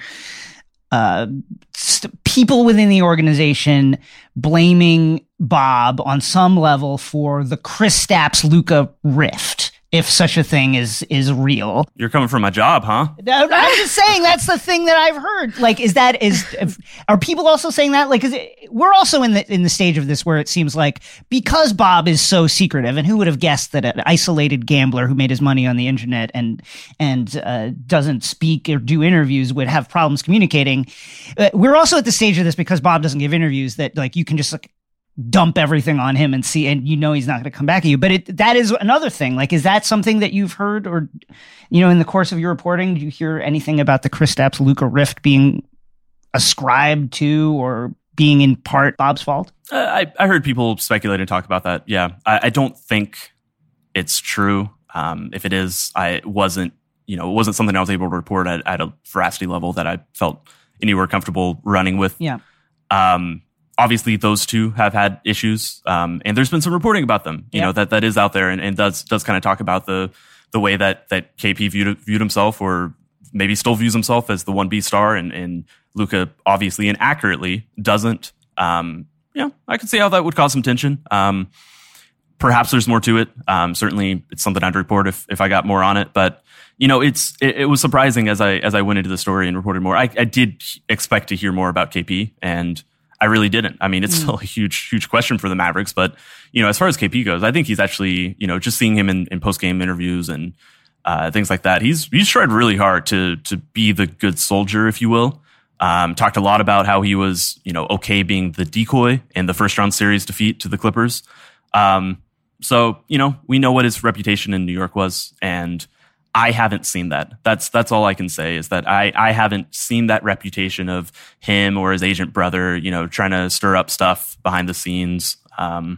Speaker 2: uh st- people within the organization blaming Bob on some level for the Kristaps Luka rift, if such a thing is is real.
Speaker 4: You're coming from my job, huh?
Speaker 2: No, I'm just saying that's the thing that I've heard. Like, is that is if, are people also saying that? Like, is it, we're also in the in the stage of this where it seems like, because Bob is so secretive, and who would have guessed that an isolated gambler who made his money on the internet and and uh, doesn't speak or do interviews would have problems communicating. Uh, we're also at the stage of this because Bob doesn't give interviews, that like you can just like dump everything on him and see, and you know he's not going to come back at you. But it, that is another thing. Like, is that something that you've heard, or, you know, in the course of your reporting, do you hear anything about the Kristaps Luka rift being ascribed to or being in part Bob's fault?
Speaker 4: Uh, I, I heard people speculate and talk about that. Yeah. I, I don't think it's true. Um, if it is, I it wasn't, you know, it wasn't something I was able to report at, at a veracity level that I felt anywhere comfortable running with.
Speaker 2: Yeah.
Speaker 4: Um, Obviously, those two have had issues, um, and there's been some reporting about them. You yeah. know, that that is out there, and, and does does kind of talk about the the way that that K P viewed viewed himself, or maybe still views himself as the one B star, and and Luka obviously and accurately doesn't. Um, yeah, I could see how that would cause some tension. Um, perhaps there's more to it. Um, certainly, it's something I'd report if if I got more on it. But you know, it's it, it was surprising as I as I went into the story and reported more. I, I did expect to hear more about K P, and I really didn't. I mean, it's mm. still a huge, huge question for the Mavericks. But, you know, as far as K P goes, I think he's actually, you know, just seeing him in, in post-game interviews and uh, things like that, he's he's tried really hard to to be the good soldier, if you will. Um, talked a lot about how he was, you know, okay being the decoy in the first-round series defeat to the Clippers. Um, so, you know, we know what his reputation in New York was, and I haven't seen that. That's that's all I can say, is that I, I haven't seen that reputation of him or his agent brother, you know, trying to stir up stuff behind the scenes. Um,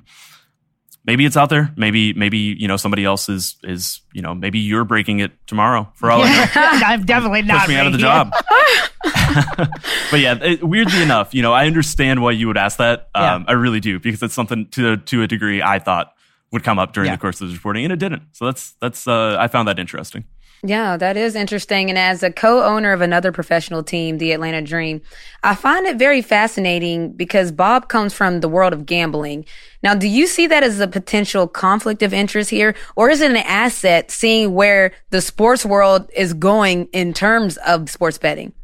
Speaker 4: maybe it's out there. Maybe maybe you know somebody else is is you know maybe you're breaking it tomorrow for all I know.
Speaker 2: I'm definitely not.
Speaker 4: Push me out of the job. But yeah, it, weirdly enough, you know, I understand why you would ask that. Um, yeah. I really do, because it's something to to a degree I thought would come up during
Speaker 2: Yeah.
Speaker 4: the course of this reporting, and it didn't. So that's that's uh, I found that interesting.
Speaker 3: Yeah, that is interesting. And as a co-owner of another professional team, the Atlanta Dream, I find it very fascinating because Bob comes from the world of gambling. Now, do you see that as a potential conflict of interest here, or is it an asset seeing where the sports world is going in terms of sports betting?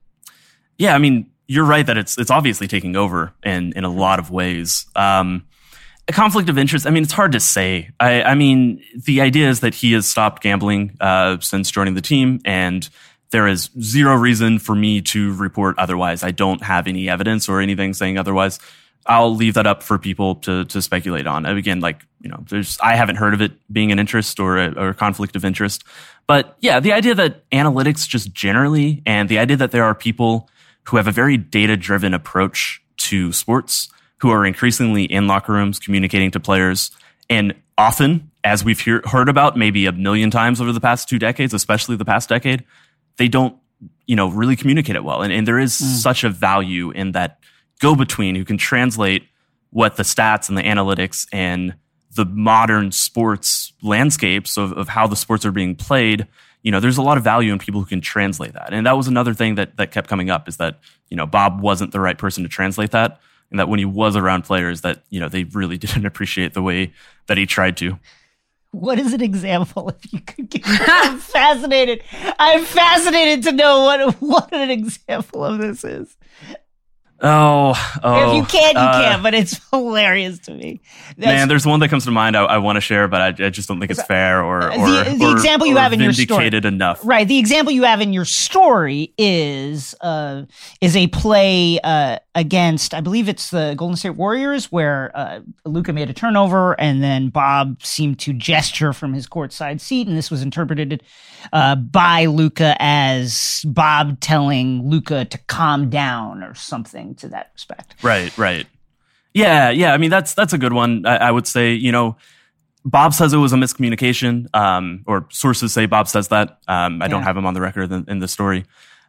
Speaker 4: Yeah, I mean, you're right that it's it's obviously taking over in in a lot of ways. Um, A conflict of interest, I mean, it's hard to say. I, I mean, the idea is that he has stopped gambling uh, since joining the team, and there is zero reason for me to report otherwise. I don't have any evidence or anything saying otherwise. I'll leave that up for people to to speculate on. Again, like, you know, there's I haven't heard of it being an interest or a, or a conflict of interest. But yeah, the idea that analytics just generally, and the idea that there are people who have a very data-driven approach to sports, who are increasingly in locker rooms communicating to players. And often, as we've hear, heard about maybe a million times over the past two decades, especially the past decade, they don't, you know, really communicate it well. And, and there is mm. such a value in that go-between who can translate what the stats and the analytics and the modern sports landscapes of, of how the sports are being played. You know, there's a lot of value in people who can translate that. And that was another thing that that kept coming up, is that, you know, Bob wasn't the right person to translate that. And that when he was around players, that, you know, they really didn't appreciate the way that he tried to.
Speaker 2: What is an example, if you could give me? I'm fascinated. I'm fascinated to know what what an example of this is.
Speaker 4: Oh, oh.
Speaker 2: If you can, you
Speaker 4: uh,
Speaker 2: can, but it's hilarious to me. That's,
Speaker 4: man, there's one that comes to mind I, I want to share, but I, I just don't think it's fair or, or
Speaker 2: the, the
Speaker 4: or,
Speaker 2: example you
Speaker 4: or
Speaker 2: have in your story.
Speaker 4: vindicated enough.
Speaker 2: Right. The example you have in your story is uh, is a play uh, against, I believe it's the Golden State Warriors, where uh, Luka made a turnover and then Bob seemed to gesture from his courtside seat, and this was interpreted uh, by Luka as Bob telling Luka to calm down or something to that respect.
Speaker 4: Right, right. Yeah, yeah. I mean, that's that's a good one. I, I would say, you know, Bob says it was a miscommunication, um, or sources say Bob says that. Um, I
Speaker 2: Yeah.
Speaker 4: don't have him on the record in, in the story.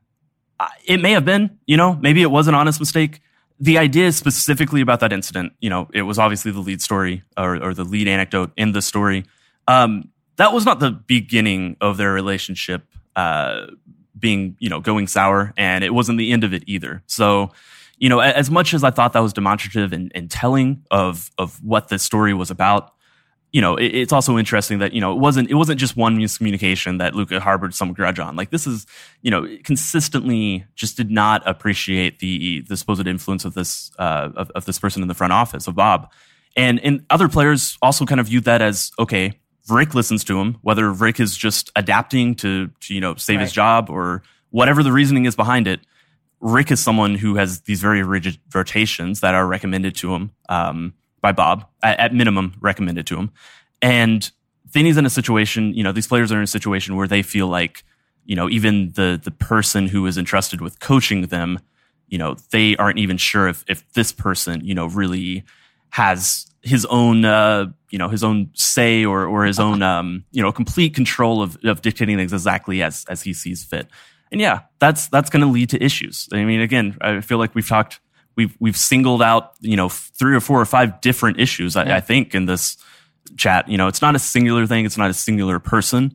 Speaker 4: Uh, it may have been, you know, maybe it was an honest mistake. The idea specifically about that incident, you know, it was obviously the lead story or, or the lead anecdote in the story. Um, that was not the beginning of their relationship uh, being, you know, going sour, and it wasn't the end of it either. So, you know, as much as I thought that was demonstrative and, and telling of of what the story was about, you know, it, it's also interesting that, you know, it wasn't it wasn't just one miscommunication that Luka harbored some grudge on. Like, this is, you know, consistently just did not appreciate the the supposed influence of this uh, of, of this person in the front office, of Bob, and and other players also kind of viewed that as, okay, Rick listens to him, whether Rick is just adapting to, to you know, save
Speaker 2: Right.
Speaker 4: his job or whatever the reasoning is behind it. Rick is someone who has these very rigid rotations that are recommended to him um, by Bob, at, at minimum recommended to him. And then he's in a situation, you know, these players are in a situation where they feel like, you know, even the the person who is entrusted with coaching them, you know, they aren't even sure if if this person, you know, really has his own, uh, you know, his own say or or his own, um, you know, complete control of of dictating things exactly as as he sees fit. And yeah, that's that's going to lead to issues. I mean, again, I feel like we've talked, we've we've singled out, you know, three or four or five different issues. I,
Speaker 2: Yeah.
Speaker 4: I think in this chat, you know, it's not a singular thing. It's not a singular person.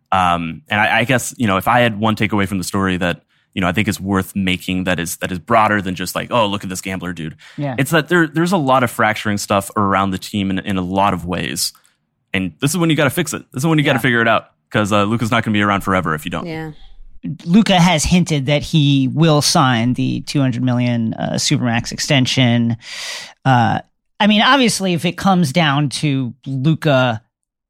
Speaker 4: Um, and I, I guess, you know, if I had one takeaway from the story that, you know, I think is worth making, that is that is broader than just like, oh, look at this gambler dude.
Speaker 2: Yeah.
Speaker 4: It's that there there's a lot of fracturing stuff around the team in, in a lot of ways, and this is when you got to fix it. This is when you got to
Speaker 2: Yeah.
Speaker 4: figure it out, because uh, Luka's not going to be around forever if you don't.
Speaker 3: Yeah.
Speaker 2: Luka has hinted that he will sign the two hundred million uh, Supermax extension. Uh, I mean, obviously, if it comes down to Luka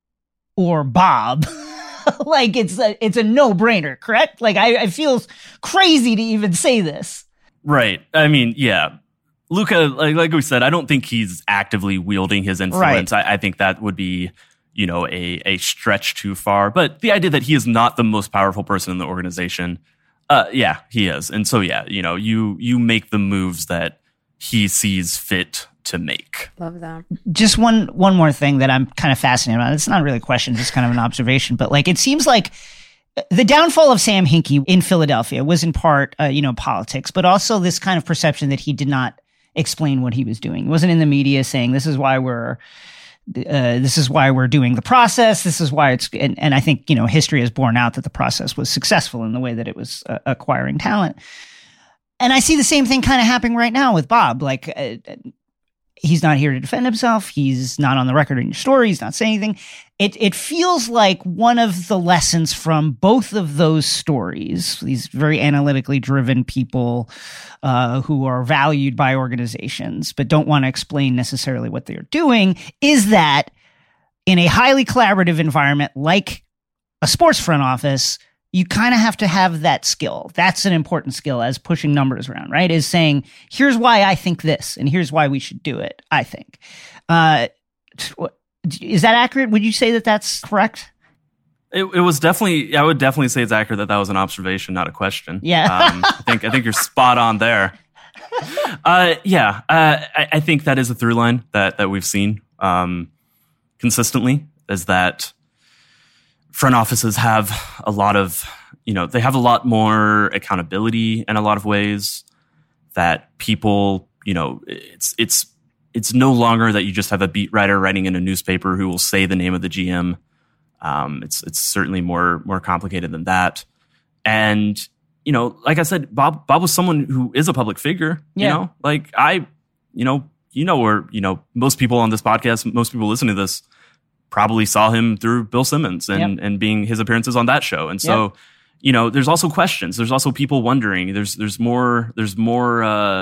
Speaker 2: or Bob, like it's a, it's a no brainer, correct? Like I, I feel crazy to even say this.
Speaker 4: Right. I mean, yeah. Luka, like, like we said, I don't think he's actively wielding his influence. I, I think that would be, you know, a, a stretch too far. But the idea that he is not the most powerful person in the organization, uh, yeah, he is. And so, yeah, you know, you you make the moves that he sees fit to make.
Speaker 3: Love that.
Speaker 2: Just one one more thing that I'm kind of fascinated about. It's not really a question, just kind of an observation. But like, it seems like the downfall of Sam Hinkie in Philadelphia was in part, uh, you know, politics, but also this kind of perception that he did not explain what he was doing. He wasn't in the media saying, this is why we're uh, this is why we're doing the process. This is why it's, and, and I think, you know, history has borne out that the process was successful in the way that it was uh, acquiring talent. And I see the same thing kind of happening right now with Bob. Like, uh, he's not here to defend himself. He's not on the record in your story. He's not saying anything. It it feels like one of the lessons from both of those stories, these very analytically driven people uh, who are valued by organizations but don't want to explain necessarily what they're doing, is that in a highly collaborative environment like a sports front office, you kind of have to have that skill. That's an important skill as pushing numbers around, right? Is saying, here's why I think this, and here's why we should do it, I think. Uh, is that accurate? Would you say that that's correct?
Speaker 4: It, it was definitely, I would definitely say it's accurate that that was an observation, not a question.
Speaker 2: Yeah.
Speaker 4: um, I think I think you're spot on there. Uh, yeah, uh, I, I think that is a through line that, that we've seen um, consistently, is that front offices have a lot of, you know, they have a lot more accountability in a lot of ways, that people, you know, it's, it's, it's no longer that you just have a beat writer writing in a newspaper who will say the name of the G M. Um, it's, it's certainly more, more complicated than that. And, you know, like I said, Bob, Bob was someone who is a public figure, you
Speaker 2: yeah.
Speaker 4: know, like I, you know, you know, where, you know, most people on this podcast, most people listening to this, probably saw him through Bill Simmons and,
Speaker 2: yep.
Speaker 4: and being his appearances on that show. And so, yep. you know, there's also questions. There's also people wondering. There's there's more, there's more, uh,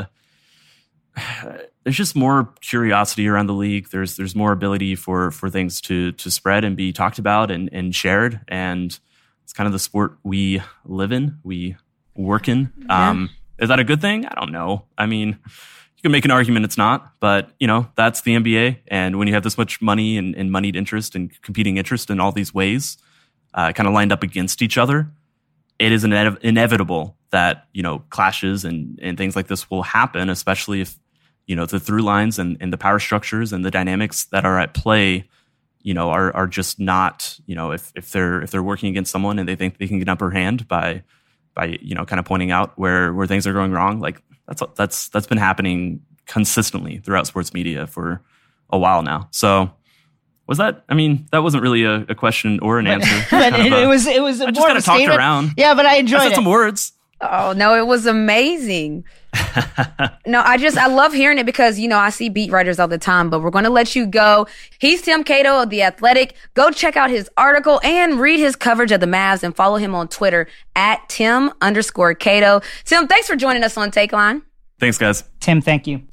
Speaker 4: there's just more curiosity around the league. There's there's more ability for for things to to spread and be talked about and, and shared. And it's kind of the sport we live in, we work in.
Speaker 2: Yeah.
Speaker 4: Um, is that a good thing? I don't know. I mean, you can make an argument it's not, but, you know, that's the N B A. And when you have this much money and, and moneyed interest and competing interest in all these ways, uh, kind of lined up against each other, it is ine- inevitable that, you know, clashes and, and things like this will happen, especially if, you know, the through lines and, and the power structures and the dynamics that are at play, you know, are are just not, you know, if, if they're if they're working against someone and they think they can get an upper hand by, by, you know, kind of pointing out where, where things are going wrong, like, That's that's that's been happening consistently throughout sports media for a while now. So, was that? I mean, that wasn't really a, a question or an answer.
Speaker 2: But it,
Speaker 4: a,
Speaker 2: it was it was.
Speaker 4: I
Speaker 2: more
Speaker 4: just kind
Speaker 2: of
Speaker 4: of talked
Speaker 2: statement.
Speaker 4: around.
Speaker 2: Yeah, but I enjoyed
Speaker 4: I said
Speaker 2: it.
Speaker 4: some words.
Speaker 3: Oh, no, it was amazing. No, I just, I love hearing it because, you know, I see beat writers all the time, but we're going to let you go. He's Tim Cato of The Athletic. Go check out his article and read his coverage of the Mavs and follow him on Twitter at Tim underscore Cato. Tim, thanks for joining us on Take Line.
Speaker 4: Thanks, guys.
Speaker 2: Tim, thank you.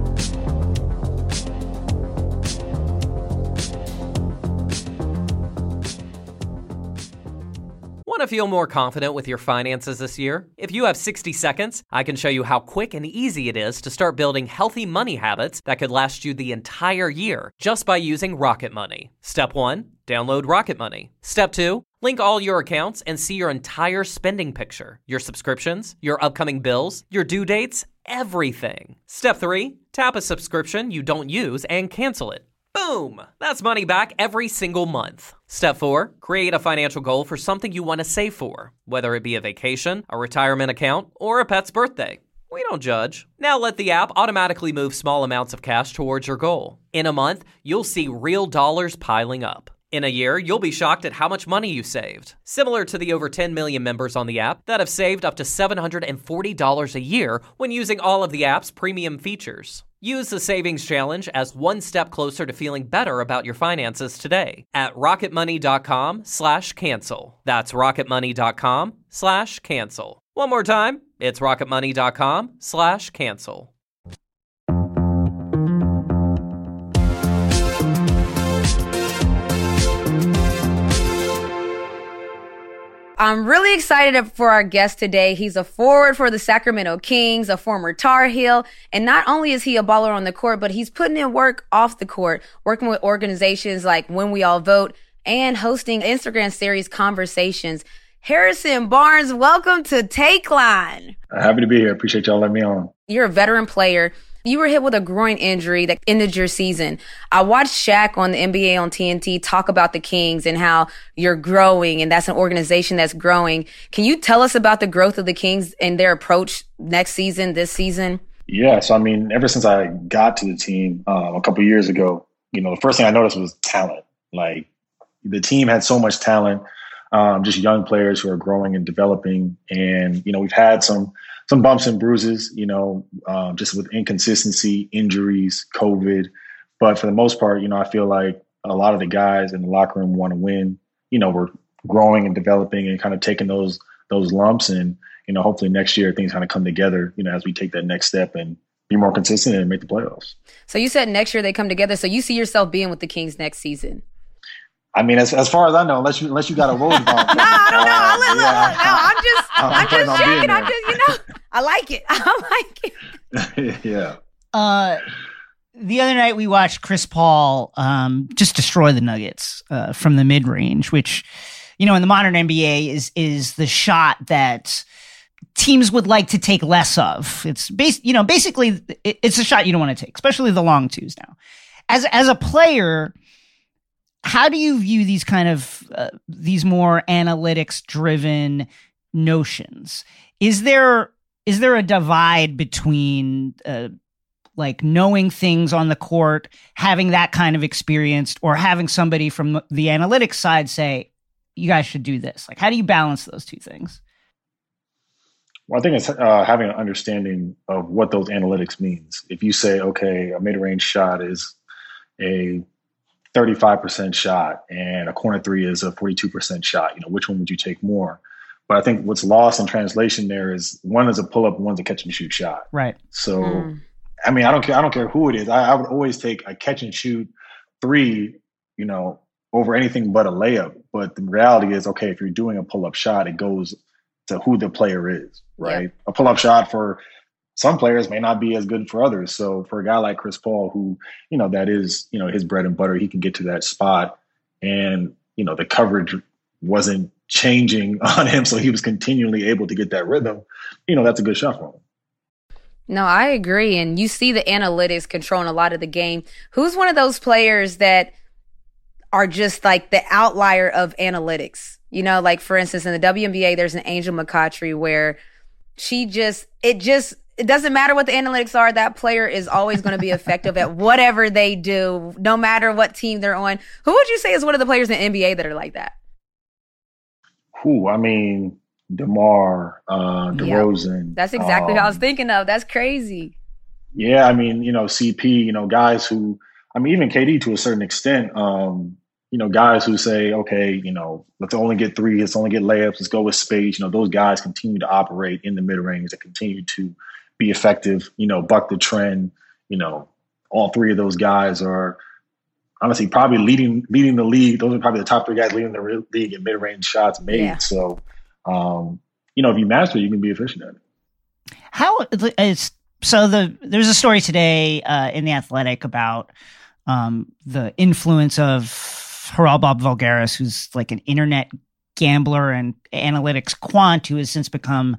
Speaker 1: Want to feel more confident with your finances this year? If you have sixty seconds, I can show you how quick and easy it is to start building healthy money habits that could last you the entire year just by using Rocket Money. Step one, download Rocket Money. Step two, link all your accounts and see your entire spending picture, your subscriptions, your upcoming bills, your due dates, everything. Step three, tap a subscription you don't use and cancel it. Boom! That's money back every single month. Step four, create a financial goal for something you want to save for, whether it be a vacation, a retirement account, or a pet's birthday. We don't judge. Now let the app automatically move small amounts of cash towards your goal. In a month, you'll see real dollars piling up. In a year, you'll be shocked at how much money you saved. Similar to the over ten million members on the app that have saved up to seven hundred forty dollars a year when using all of the app's premium features. Use the Savings Challenge as one step closer to feeling better about your finances today at rocketmoney.com slash cancel. That's rocketmoney.com slash cancel. One more time, it's rocketmoney.com slash cancel.
Speaker 3: I'm really excited for our guest today. He's a forward for the Sacramento Kings, a former Tar Heel, and not only is he a baller on the court, but he's putting in work off the court, working with organizations like When We All Vote and hosting Instagram series Conversations. Harrison Barnes, welcome to Take Line.
Speaker 5: Happy to be here. Appreciate y'all letting me on.
Speaker 3: You're a veteran player. You were hit with a groin injury that ended your season. I watched Shaq on the N B A on T N T talk about the Kings and how you're growing, and that's an organization that's growing. Can you tell us about the growth of the Kings and their approach next season, this season?
Speaker 5: Yeah, so I mean, ever since I got to the team um, a couple years ago, you know, the first thing I noticed was talent. Like the team had so much talent, um, just young players who are growing and developing. And, you know, we've had some some bumps and bruises, you know, um, just with inconsistency, injuries, COVID. But for the most part, you know, I feel like a lot of the guys in the locker room want to win. You know, we're growing and developing and kind of taking those those lumps. And, you know, hopefully next year things kind of come together, you know, as we take that next step and be more consistent and make the playoffs.
Speaker 3: So you said next year they come together. So you see yourself being with the Kings next season?
Speaker 5: I mean, as as far as I know, unless you unless you got a road bump.
Speaker 3: no, I don't know. Uh, look,
Speaker 5: yeah.
Speaker 3: look, no, I'm just,
Speaker 5: I'm
Speaker 3: I'm
Speaker 5: planning
Speaker 3: just
Speaker 5: on being
Speaker 3: checking. I'm
Speaker 5: there.
Speaker 3: just, you know, I like it. I like it.
Speaker 5: yeah.
Speaker 2: Uh, the other night we watched Chris Paul um, just destroy the Nuggets uh, from the mid range, which, you know, in the modern N B A is is the shot that teams would like to take less of. It's bas- you know, basically it, it's a shot you don't want to take, especially the long twos now. As as a player, how do you view these kind of uh, these more analytics driven notions? Is there is there a divide between uh, like knowing things on the court, having that kind of experience, or having somebody from the analytics side say, you guys should do this? Like, how do you balance those two things?
Speaker 5: Well, I think it's uh, having an understanding of what those analytics means. If you say, okay, a mid-range shot is a thirty-five percent shot and a corner three is a forty-two percent shot, you know, which one would you take more? But I think what's lost in translation there is one is a pull-up and one's a catch-and-shoot shot.
Speaker 2: Right.
Speaker 5: So,
Speaker 3: Mm.
Speaker 5: I mean, I don't care. I don't care who it is. I, I would always take a catch-and-shoot three, you know, over anything but a layup. But the reality is, okay, if you're doing a pull-up shot, it goes to who the player is, right?
Speaker 3: Yeah.
Speaker 5: A pull-up shot for some players may not be as good for others. So for a guy like Chris Paul, who, you know, that is, you know, his bread and butter, he can get to that spot. And, you know, the coverage wasn't changing on him, so he was continually able to get that rhythm. You know, that's a good shot for him.
Speaker 3: No, I agree. And you see the analytics controlling a lot of the game. Who's one of those players that are just like the outlier of analytics? You know, like for instance, in the W N B A, there's an Angel McCoughtry where she just, it just, it doesn't matter what the analytics are. That player is always going to be effective at whatever they do, no matter what team they're on. Who would you say is one of the players in the N B A that are like that?
Speaker 5: Who? I mean, DeMar, uh, DeRozan.
Speaker 3: Yep. That's exactly
Speaker 5: um,
Speaker 3: what I was thinking of. That's crazy.
Speaker 5: Yeah, I mean, you know, C P, you know, guys who, I mean, even K D to a certain extent, um, you know, guys who say, okay, you know, let's only get three, let's only get layups, let's go with space. You know, those guys continue to operate in the mid-range, that continue to be effective, you know, buck the trend. You know, all three of those guys are honestly probably leading leading the league. Those are probably the top three guys leading the league in mid-range shots made.
Speaker 3: Yeah.
Speaker 5: So, um, you know, if you master it, you can be efficient at it.
Speaker 2: How it's so the there's a story today uh, in The Athletic about um, the influence of Haralbob Voulgaris, who's like an internet gambler and analytics quant who has since become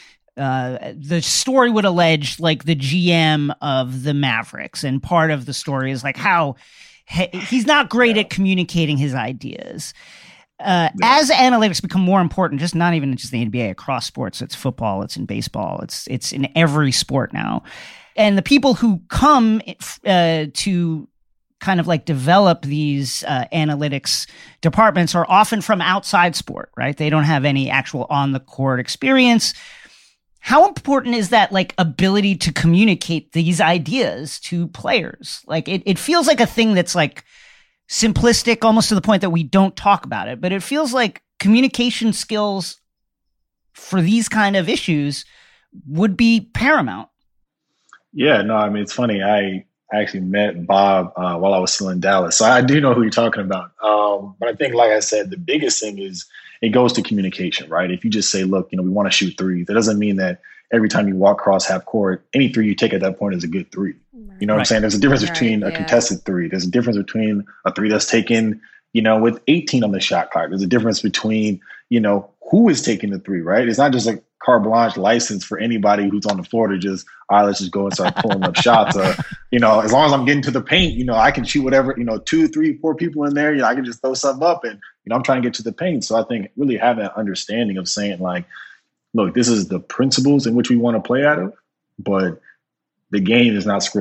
Speaker 2: uh, the story would allege like the G M of the Mavericks. And part of the story is like how he, he's not great at communicating his ideas. Uh, yeah. As analytics become more important, just not even just the N B A, across sports, it's football, it's in baseball, it's it's in every sport now. And the people who come uh, to kind of like develop these uh, analytics departments are often from outside sport, right? They don't have any actual on the court experience. How important is that like ability to communicate these ideas to players? Like it, it feels like a thing that's like simplistic, almost to the point that we don't talk about it, but it feels like communication skills for these kind of issues would be paramount.
Speaker 5: Yeah, no, I mean, it's funny. I actually met Bob uh, while I was still in Dallas. So I do know who you're talking about. Um, but I think, like I said, the biggest thing is it goes to communication, right? If you just say, look, you know, we want to shoot threes, that doesn't mean that every time you walk across half court, any three you take at that point is a good three. You know what
Speaker 2: Right.
Speaker 5: I'm saying? There's a difference
Speaker 3: Right,
Speaker 5: between a
Speaker 3: yeah.
Speaker 5: contested three. There's a difference between a three that's taken, you know, with eighteen on the shot clock. There's a difference between, you know, who is taking the three, right? It's not just a carte blanche license for anybody who's on the floor to just, all right, let's just go and start pulling up shots. Uh, you know, as long as I'm getting to the paint, you know, I can shoot whatever, you know, two, three, four people in there, you know, I can just throw something up and, you know, I'm trying to get to the paint. So I think really having that understanding of saying like, look, this is the principles in which we want to play out of, but the game is not scripted.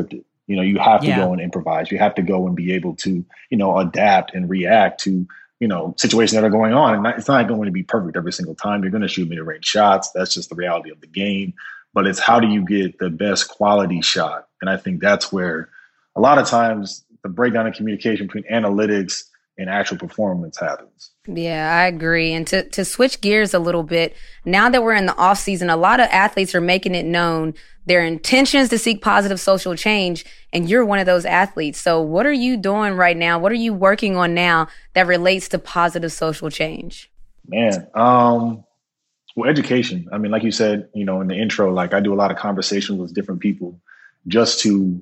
Speaker 5: You know, you have to
Speaker 2: Yeah.
Speaker 5: go and improvise. You have to go and be able to, you know, adapt and react to, you know, situations that are going on. And not, it's not going to be perfect every single time. You're going to shoot mid-range shots. That's just the reality of the game. But it's how do you get the best quality shot? And I think that's where a lot of times the breakdown in communication between analytics and actual performance happens.
Speaker 3: Yeah, I agree. And to, to switch gears a little bit, now that we're in the off season, a lot of athletes are making it known their intentions to seek positive social change. And you're one of those athletes. So what are you doing right now? What are you working on now that relates to positive social change?
Speaker 5: Man, um, well, education. I mean, like you said, you know, in the intro, like I do a lot of conversations with different people just to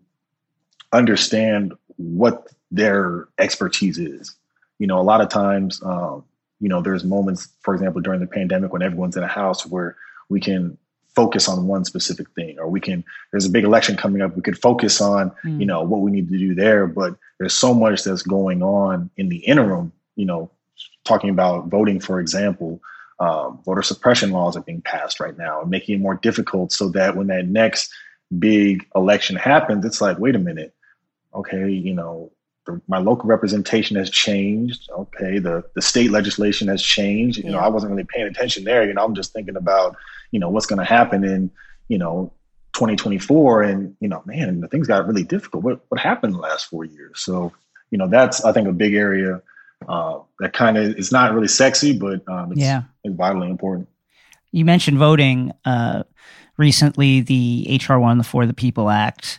Speaker 5: understand what their expertise is. You know, a lot of times, um, you know, there's moments, for example, during the pandemic when everyone's in a house where we can focus on one specific thing, or we can, there's a big election coming up. We could focus on, mm. you know, what we need to do there. But there's so much that's going on in the interim, you know, talking about voting, for example, um, voter suppression laws are being passed right now and making it more difficult so that when that next big election happens, it's like, wait a minute, okay, you know, the, my local representation has changed. Okay, the the state legislation has changed. You yeah. know, I wasn't really paying attention there. You know, I'm just thinking about, you know, what's going to happen in, you know, twenty twenty-four, and you know, man, the things got really difficult. What what happened in the last four years? So, you know, that's I think a big area uh, that kind of is not really sexy, but um, it's,
Speaker 2: yeah.
Speaker 5: it's vitally important.
Speaker 2: You mentioned voting uh, recently. The H R one, the For the People Act.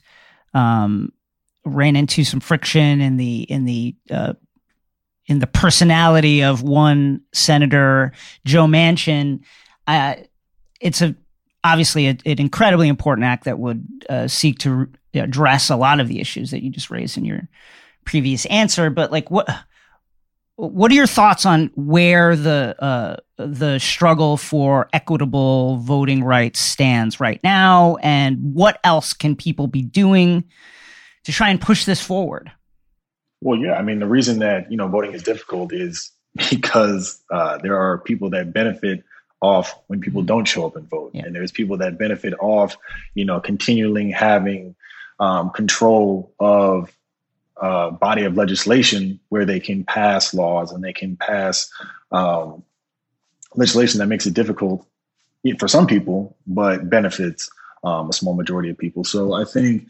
Speaker 2: Um, ran into some friction in the in the uh, in the personality of one senator, Joe Manchin. Uh, it's a obviously a, an incredibly important act that would uh, seek to address a lot of the issues that you just raised in your previous answer. But like, what what are your thoughts on where the uh, the struggle for equitable voting rights stands right now, and what else can people be doing to try and push this forward?
Speaker 5: Well, yeah. I mean, the reason that, you know, voting is difficult is because uh, there are people that benefit off when people don't show up and vote. Yeah. And there's people that benefit off, you know, continually having um, control of a body of legislation where they can pass laws and they can pass um, legislation that makes it difficult for some people, but benefits um, a small majority of people. So I think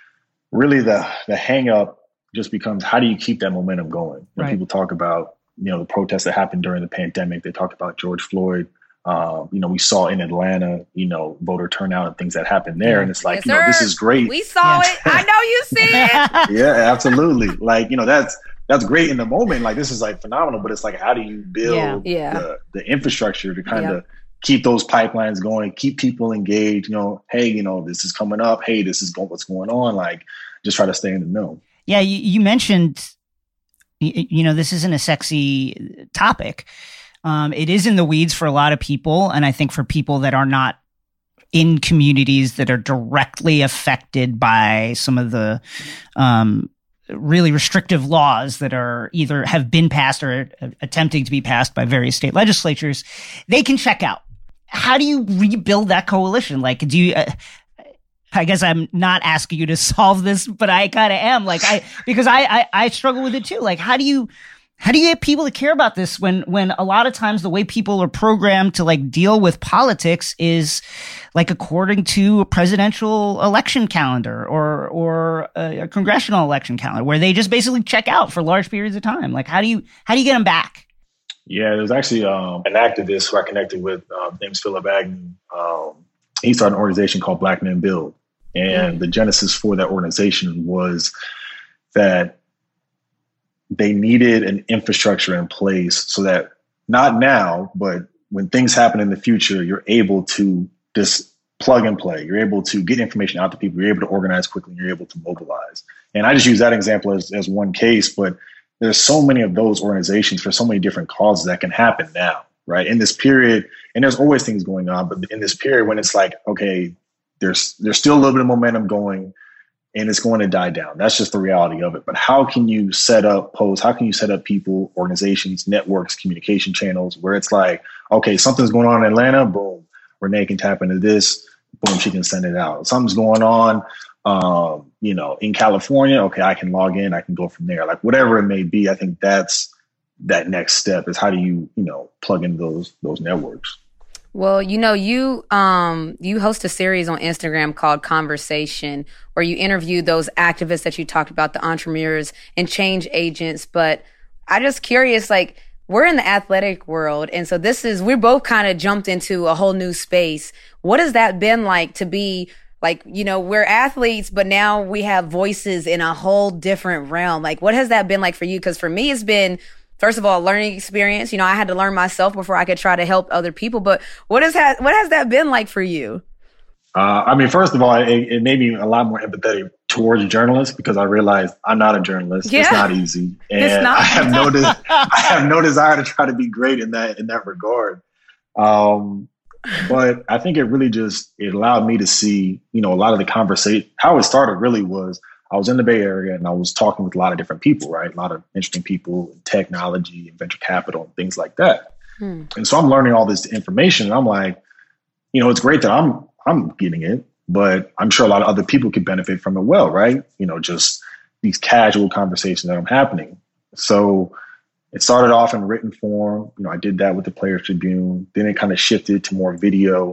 Speaker 5: really the the hang up just becomes, how do you keep that momentum going? When right. people talk about, you know, the protests that happened during the pandemic, they talked about George Floyd. Um, you know, we saw in Atlanta, you know, voter turnout and things that happened there. Yeah. And it's like, yes, you know, sir. This is great.
Speaker 3: We saw yeah. it. I know you see it.
Speaker 5: Yeah, absolutely. Like, you know, that's that's great in the moment. Like, this is like phenomenal. But it's like, how do you build
Speaker 3: yeah. Yeah.
Speaker 5: The, the infrastructure to kind of
Speaker 3: yep.
Speaker 5: keep those pipelines going, keep people engaged? You know, hey, you know, this is coming up. Hey, this is going, what's going on? Like, just try to stay in the know.
Speaker 2: Yeah, you, you mentioned, you, you know, this isn't a sexy topic. Um, it is in the weeds for a lot of people. And I think for people that are not in communities that are directly affected by some of the um, really restrictive laws that are either have been passed or attempting to be passed by various state legislatures, they can check out. How do you rebuild that coalition? Like, do you... Uh, I guess I'm not asking you to solve this, but I kind of am. Like, I because I, I I struggle with it too. Like, how do you how do you get people to care about this when when a lot of times the way people are programmed to like deal with politics is like according to a presidential election calendar or or a, a congressional election calendar, where they just basically check out for large periods of time. Like, how do you how do you get them back?
Speaker 5: Yeah, there's actually um, an activist who I connected with. Uh, name's Philip Agnew. Um, he started an organization called Black Men Build. And the genesis for that organization was that they needed an infrastructure in place so that not now, but when things happen in the future, you're able to just plug and play. You're able to get information out to people. You're able to organize quickly. You're able to mobilize. And I just use that example as, as one case, but there's so many of those organizations for so many different causes that can happen now, right? In this period, and there's always things going on, but in this period when it's like, okay, There's there's still a little bit of momentum going, and it's going to die down. That's just the reality of it. But how can you set up posts? How can you set up people, organizations, networks, communication channels where it's like, okay, something's going on in Atlanta, boom, Renee can tap into this, boom, she can send it out. Something's going on um, you know, in California, okay, I can log in, I can go from there. Like whatever it may be, I think that's that next step is how do you, you know, plug in those those networks.
Speaker 3: Well, you know, you um you host a series on Instagram called Conversation, where you interview those activists that you talked about, the entrepreneurs and change agents. But I'm just curious, like, we're in the athletic world, and so this is, we're both kind of jumped into a whole new space. What has that been like to be, like, you know, we're athletes, but now we have voices in a whole different realm. Like, what has that been like for you? Because for me, it's been, first of all, a learning experience. You know, I had to learn myself before I could try to help other people. But what has that, what has that been like for you?
Speaker 5: Uh, I mean, first of all, it, it made me a lot more empathetic towards journalists because I realized I'm not a journalist. Yeah. It's not easy, and
Speaker 3: it's not.
Speaker 5: I have no, de- I have no desire to try to be great in that in that regard. Um, but I think it really just it allowed me to see, you know, a lot of the conversation. How it started really was I was in the Bay Area and I was talking with a lot of different people, right? A lot of interesting people in technology and venture capital and things like that. Hmm. And so I'm learning all this information, and I'm like, you know, it's great that I'm I'm getting it, but I'm sure a lot of other people could benefit from it well, right? You know, just these casual conversations that are happening. So it started off in written form. You know, I did that with the Players Tribune. Then it kind of shifted to more video,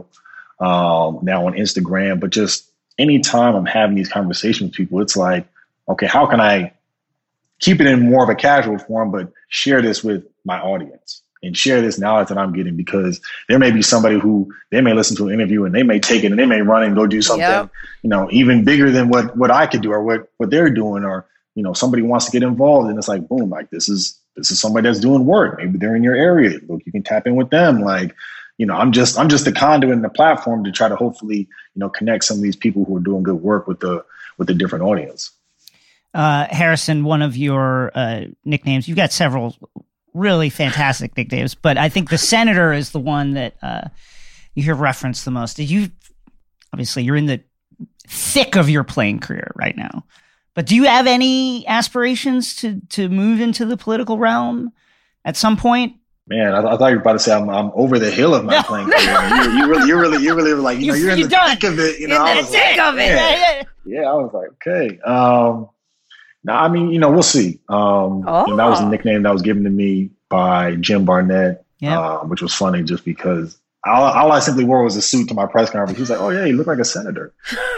Speaker 5: um, now on Instagram. But just anytime I'm having these conversations with people, it's like, okay, how can I keep it in more of a casual form, but share this with my audience and share this knowledge that I'm getting? Because there may be somebody who they may listen to an interview and they may take it and they may run and go do something, yep. you know, even bigger than what, what I could do or what, what they're doing, or, you know, somebody wants to get involved and it's like, boom, like this is, this is somebody that's doing work. Maybe they're in your area. Look, you can tap in with them. Like, you know, I'm just, I'm just the conduit and the platform to try to hopefully, you know, connect some of these people who are doing good work with the, with the different audience.
Speaker 2: Uh, Harrison, one of your uh, nicknames, you've got several really fantastic nicknames, but I think the Senator is the one that uh, you hear referenced the most. Did you, obviously you're in the thick of your playing career right now, but do you have any aspirations to, to move into the political realm at some point?
Speaker 5: Man, I, th- I thought you were about to say I'm, I'm over the hill of my no, playing career. No. You, you really, you really, you really were like, you, you know, you're in the done. thick of it. You know,
Speaker 3: in the thick of it.
Speaker 5: Yeah. yeah, I was like, okay. Um, no, I mean, you know, we'll see. Um, oh. and that was a nickname that was given to me by Jim Barnett, yep. uh, which was funny just because all, all I simply wore was a suit to my press conference. He was like, oh, yeah, you look like a senator.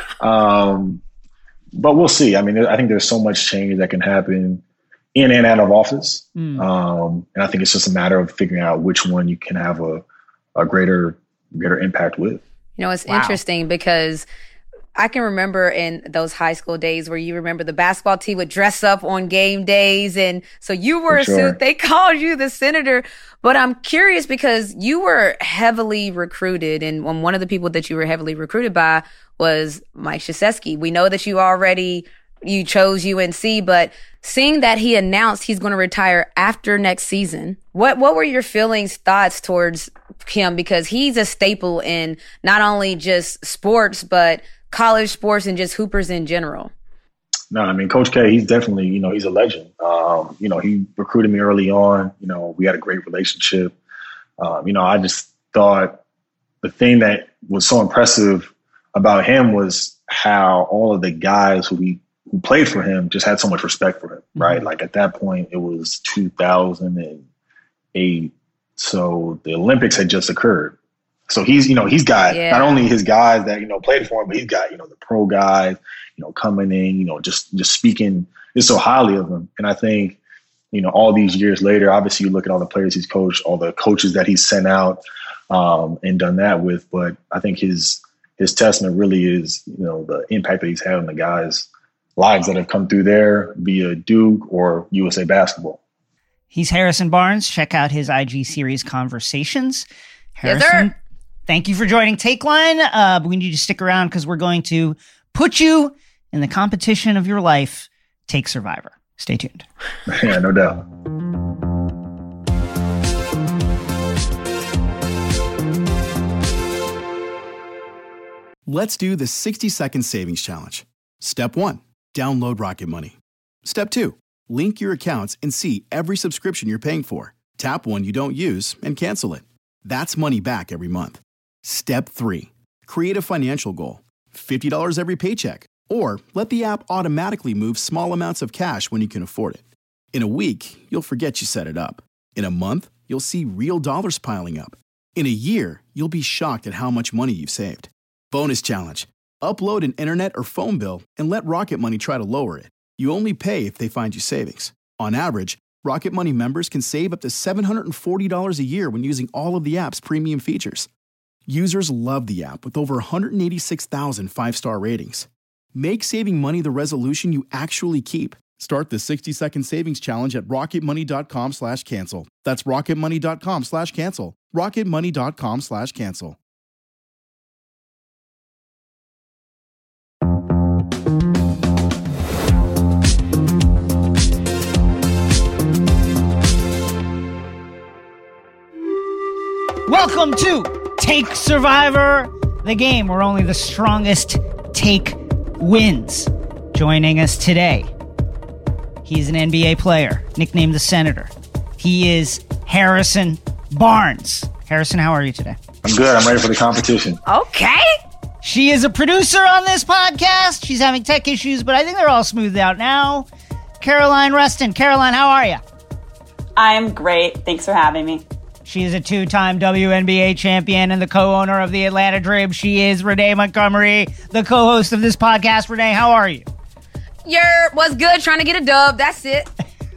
Speaker 5: um, but we'll see. I mean, I think there's so much change that can happen in and out of office. Mm. Um, and I think it's just a matter of figuring out which one you can have a, a greater, greater impact with.
Speaker 3: You know, it's wow. interesting because I can remember in those high school days where you remember the basketball team would dress up on game days. And so you were a sure. suit. They called you the Senator. But I'm curious because you were heavily recruited. And one of the people that you were heavily recruited by was Mike Krzyzewski. We know that you already, you chose U N C, but seeing that he announced he's going to retire after next season, what, what were your feelings, thoughts towards him? Because he's a staple in not only just sports, but college sports and just hoopers in general.
Speaker 5: No, I mean, Coach K, he's definitely, you know, he's a legend. Um, you know, he recruited me early on. You know, we had a great relationship. Um, you know, I just thought the thing that was so impressive about him was how all of the guys who he who played for him just had so much respect for him, right? Mm-hmm. Like at that point, it was two thousand eight. So the Olympics had just occurred. So he's, you know, he's got yeah. not only his guys that, you know, played for him, but he's got, you know, the pro guys, you know, coming in, you know, just, just speaking just so highly of him. And I think, you know, all these years later, obviously you look at all the players he's coached, all the coaches that he's sent out um, and done that with. But I think his, his testament really is, you know, the impact that he's had on the guys' lives that have come through there via Duke or U S A Basketball.
Speaker 2: He's Harrison Barnes. Check out his I G series Conversations. Harrison, yes, sir. Thank you for joining Take Line. Uh, but we need you to stick around because we're going to put you in the competition of your life, Take Survivor. Stay tuned.
Speaker 5: Yeah, no doubt.
Speaker 6: Let's do the sixty second savings challenge. Step one, download Rocket Money. Step two, link your accounts and see every subscription you're paying for. Tap one you don't use and cancel it. That's money back every month. Step three, create a financial goal. fifty dollars every paycheck Or let the app automatically move small amounts of cash when you can afford it. In a week, you'll forget you set it up. In a month, you'll see real dollars piling up. In a year, you'll be shocked at how much money you've saved. Bonus challenge. Upload an internet or phone bill and let Rocket Money try to lower it. You only pay if they find you savings. On average, Rocket Money members can save up to seven hundred forty dollars a year when using all of the app's premium features. Users love the app with over one hundred eighty-six thousand five-star ratings. Make saving money the resolution you actually keep. Start the sixty-second savings challenge at rocketmoney.com slash cancel. That's rocketmoney.com slash cancel. rocketmoney.com slash cancel.
Speaker 2: Welcome to Take Survivor, the game where only the strongest take wins. Joining us today, he's an N B A player, nicknamed the Senator. He is Harrison Barnes. Harrison, how are you today?
Speaker 5: I'm good. I'm ready for the competition.
Speaker 3: Okay.
Speaker 2: She is a producer on this podcast. She's having tech issues, but I think they're all smoothed out now. Caroline Reston. Caroline, how are you?
Speaker 7: I'm great. Thanks for having me.
Speaker 2: She is a two-time W N B A champion and the co-owner of the Atlanta Drib. She is Renee Montgomery, the co-host of this podcast. Renee, how are you?
Speaker 3: Yer, what's good? Trying to get a dub. That's it.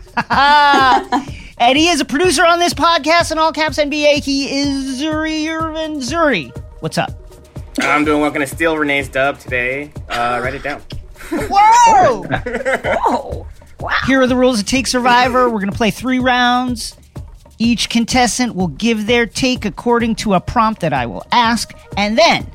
Speaker 2: And he is a producer on this podcast in all caps N B A. He is Zuri Irvin. Zuri, what's up?
Speaker 8: I'm doing well. Going to steal Renee's dub today. Uh, write it down.
Speaker 2: Whoa!
Speaker 3: Whoa. Wow.
Speaker 2: Here are the rules of Take Survivor. We're going to play three rounds. Each contestant will give their take according to a prompt that I will ask. And then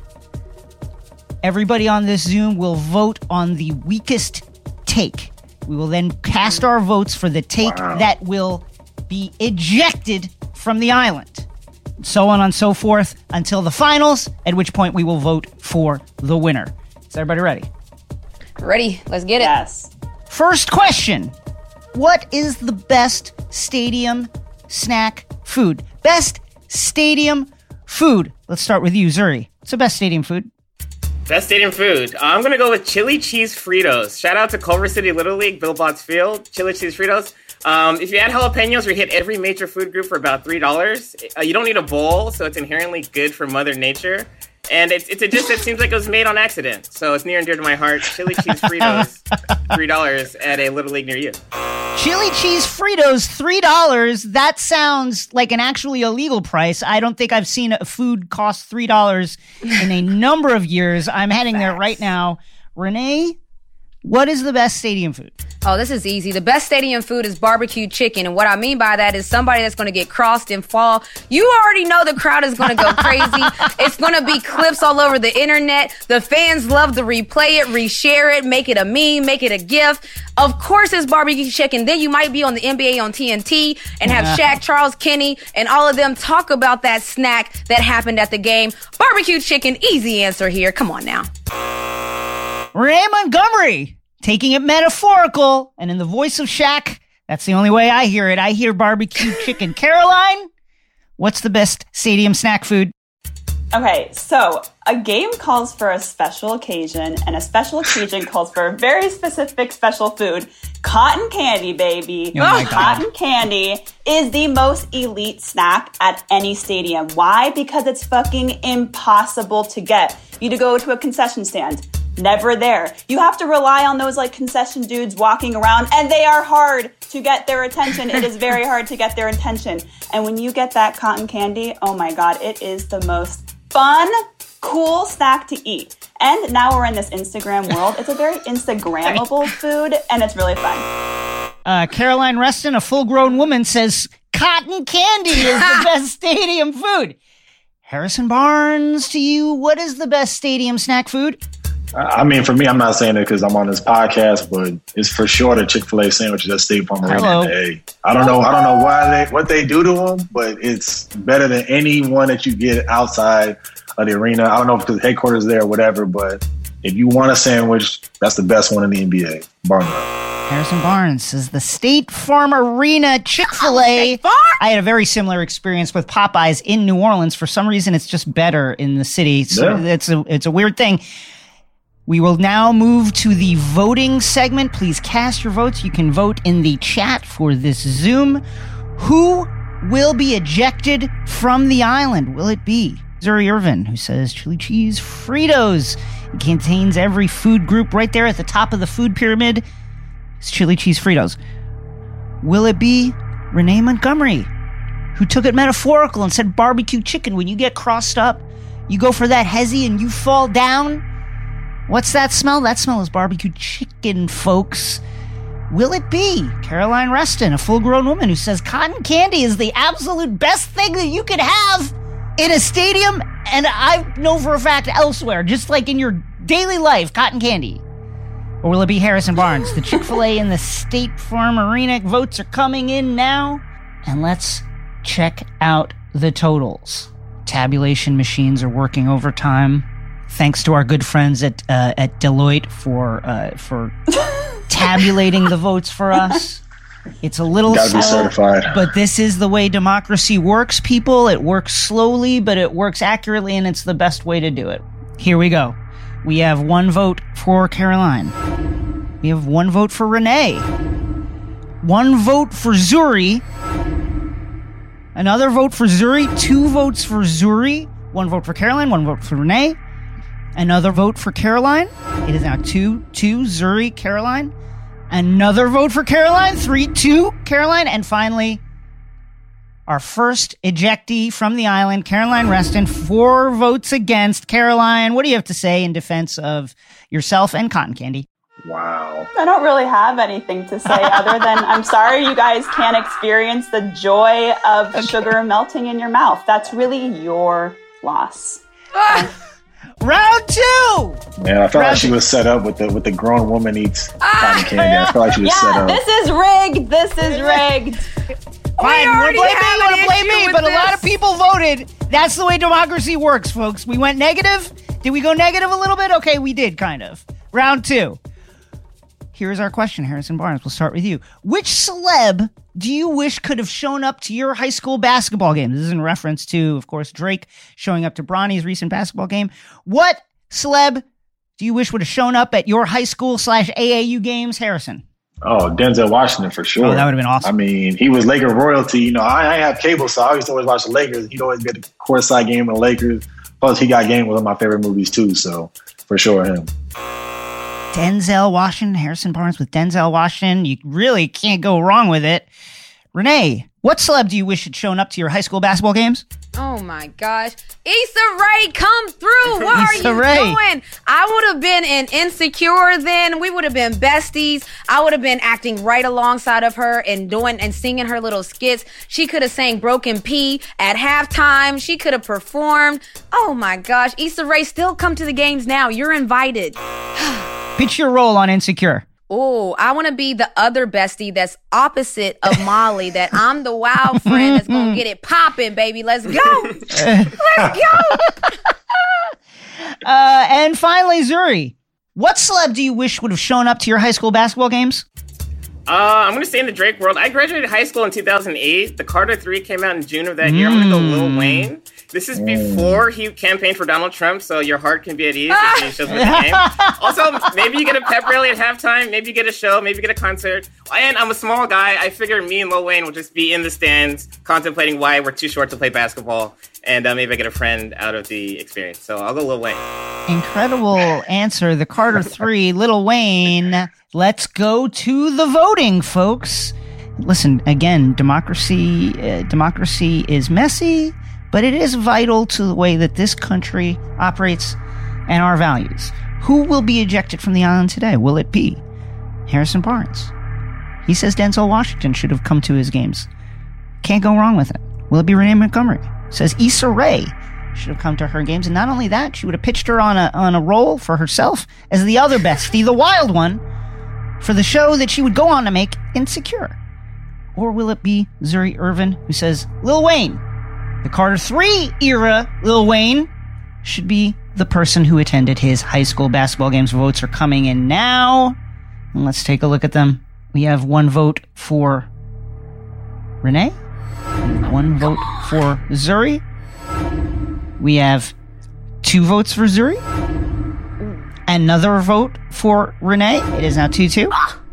Speaker 2: everybody on this Zoom will vote on the weakest take. We will then cast our votes for the take
Speaker 5: Wow.
Speaker 2: that will be ejected from the island. So on and so forth until the finals, at which point we will vote for the winner. Is everybody ready?
Speaker 3: Ready. Let's get it.
Speaker 7: Yes.
Speaker 2: First question. What is the best stadium snack food? Best stadium food. Let's start with you, Zuri. What's the best stadium food?
Speaker 8: Best stadium food. Uh, I'm going to go with chili cheese Fritos. Shout out to Culver City Little League, Bill Botts Field. Chili cheese Fritos. Um, if you add jalapenos, we hit every major food group for about three dollars. Uh, you don't need a bowl, so it's inherently good for Mother Nature. And it's it's a dish that seems like it was made on accident. So it's near and dear to my heart. Chili cheese Fritos, three dollars at a Little League near you.
Speaker 2: Chili cheese Fritos, three dollars. That sounds like an actually illegal price. I don't think I've seen a food cost three dollars in a number of years. I'm heading there right now. Renee, what is the best stadium food?
Speaker 3: Oh, this is easy. The best stadium food is barbecue chicken. And what I mean by that is somebody that's going to get crossed and fall. You already know the crowd is going to go crazy. It's going to be clips all over the internet. The fans love to replay it, reshare it, make it a meme, make it a GIF. Of course, it's barbecue chicken. Then you might be on the N B A on T N T and have Shaq, Charles, Kenny, and all of them talk about that snack that happened at the game. Barbecue chicken, easy answer here. Come on now.
Speaker 2: Renee Montgomery, taking it metaphorical, and in the voice of Shaq, that's the only way I hear it. I hear barbecue chicken. Caroline, what's the best stadium snack food?
Speaker 7: Okay, so a game calls for a special occasion, and a special occasion calls for a very specific special food. Cotton candy, baby.
Speaker 2: Oh my God.
Speaker 7: Cotton candy is the most elite snack at any stadium. Why? Because it's fucking impossible to get. You to go to a concession stand. Never there. You have to rely on those like concession dudes walking around, and they are hard to get their attention. It is very hard to get their attention. And when you get that cotton candy, oh my God, it is the most fun, cool snack to eat. And now we're in this Instagram world. It's a very Instagrammable food, and it's really fun.
Speaker 2: Uh, Caroline Reston, a full-grown woman, says cotton candy is the best stadium food. Harrison Barnes, to you, what is the best stadium snack food?
Speaker 5: I mean, for me, I'm not saying it because I'm on this podcast, but it's for sure the Chick-fil-A sandwiches at State Farm
Speaker 2: Hello.
Speaker 5: Arena. Hey, I don't know, I don't know why they what they do to them, but it's better than any one that you get outside of the arena. I don't know if the headquarters there or whatever, but if you want a sandwich, that's the best one in the N B A. Bar none.
Speaker 2: Harrison Barnes says the State Farm Arena Chick-fil-A. I had a very similar experience with Popeyes in New Orleans. For some reason, it's just better in the city. So
Speaker 5: Yeah.
Speaker 2: it's a it's a weird thing. We will now move to the voting segment. Please cast your votes. You can vote in the chat for this Zoom. Who will be ejected from the island? Will it be Zuri Irvin, who says chili cheese Fritos? It contains every food group right there at the top of the food pyramid. It's chili cheese Fritos. Will it be Renee Montgomery, who took it metaphorical and said barbecue chicken? When you get crossed up, you go for that hezzy and you fall down. What's that smell? That smell is barbecue chicken, folks. Will it be Caroline Reston, a full-grown woman who says cotton candy is the absolute best thing that you could have in a stadium, and I know for a fact elsewhere, just like in your daily life, cotton candy? Or will it be Harrison Barnes, the Chick-fil-A and the State Farm Arena? Votes are coming in now, and let's check out the totals. Tabulation machines are working overtime. Thanks to our good friends at uh, at Deloitte for uh, for tabulating the votes for us. It's a little
Speaker 5: Gotta
Speaker 2: slow,
Speaker 5: be certified.
Speaker 2: but this is the way democracy works, people. It works slowly, but it works accurately, and it's the best way to do it. Here we go. We have one vote for Caroline. We have one vote for Renee. One vote for Zuri. Another vote for Zuri. Two votes for Zuri. One vote for Caroline. One vote for Renee. Another vote for Caroline. It is now two, two, Zuri, Caroline. Another vote for Caroline. Three, two, Caroline. And finally, our first ejectee from the island, Caroline Reston. Four votes against. Caroline, what do you have to say in defense of yourself and cotton candy?
Speaker 5: Wow.
Speaker 7: I don't really have anything to say other than I'm sorry you guys can't experience the joy of okay. sugar melting in your mouth. That's really your loss.
Speaker 2: Round two!
Speaker 5: Man, I felt
Speaker 2: Round
Speaker 5: like she
Speaker 2: two.
Speaker 5: was set up with the with the grown woman eats cotton candy. I felt like she was
Speaker 7: yeah,
Speaker 5: set up.
Speaker 7: this is rigged. This is rigged.
Speaker 2: Fine, you want to blame me, you want to blame me, but
Speaker 3: this.
Speaker 2: a lot of people voted. That's the way democracy works, folks. We went negative. Did we go negative a little bit? Okay, we did, kind of. Round two. Here's our question, Harrison Barnes. We'll start with you. Which celeb do you wish could have shown up to your high school basketball game? This is in reference to, of course, Drake showing up to Bronny's recent basketball game. What celeb do you wish would have shown up at your high school slash A A U games, Harrison?
Speaker 5: Oh, Denzel Washington for sure.
Speaker 2: Oh, that would have been awesome.
Speaker 5: I mean, he was Laker royalty. You know, I, I have cable, so I used to always watch the Lakers. He'd always get a courtside game with the Lakers. Plus, he got game with one of my favorite movies too. So for sure, him.
Speaker 2: Denzel Washington, Harrison Barnes with Denzel Washington. You really can't go wrong with it. Renee, what celeb do you wish had shown up to your high school basketball games?
Speaker 3: Oh my gosh. Issa Rae, come through. What
Speaker 2: Issa
Speaker 3: are you
Speaker 2: Rae.
Speaker 3: doing? I would have been in Insecure then. We would have been besties. I would have been acting right alongside of her and doing and singing her little skits. She could have sang Broken P at halftime. She could have performed. Oh my gosh. Issa Rae, still come to the games now. You're invited.
Speaker 2: Pitch your role on Insecure.
Speaker 3: Oh, I want to be the other bestie that's opposite of Molly, that I'm the wild friend that's going to get it popping, baby. Let's go. Let's go.
Speaker 2: Uh, and finally, Zuri, what celeb do you wish would have shown up to your high school basketball games?
Speaker 8: Uh, I'm going to stay in the Drake world. I graduated high school in two thousand eight. The Carter three came out in June of that year. I'm going to go Lil Wayne. This is before he campaigned for Donald Trump, so your heart can be at ease if he shows up at the game. Also, maybe you get a pep rally at halftime. Maybe you get a show. Maybe you get a concert. And I'm a small guy. I figure me and Lil Wayne will just be in the stands contemplating why we're too short to play basketball. And uh, maybe I get a friend out of the experience. So I'll go Lil Wayne.
Speaker 2: Incredible answer. The Carter three, Lil Wayne. Let's go to the voting, folks. Listen, again, democracy, uh, democracy is messy, but it is vital to the way that this country operates and our values. Who will be ejected from the island today? Will it be Harrison Barnes? He says Denzel Washington should have come to his games. Can't go wrong with it. Will it be Renee Montgomery? Says Issa Rae should have come to her games. And not only that, she would have pitched her on a on a role for herself as the other bestie, the wild one, for the show that she would go on to make Insecure. Or will it be Zuri Irvin, who says Lil Wayne, the Carter three era Lil Wayne, should be the person who attended his high school basketball games? Votes are coming in now. And let's take a look at them. We have one vote for Renee, and one vote for Zuri. We have two votes for Zuri, Another vote for Renee. It is now two two.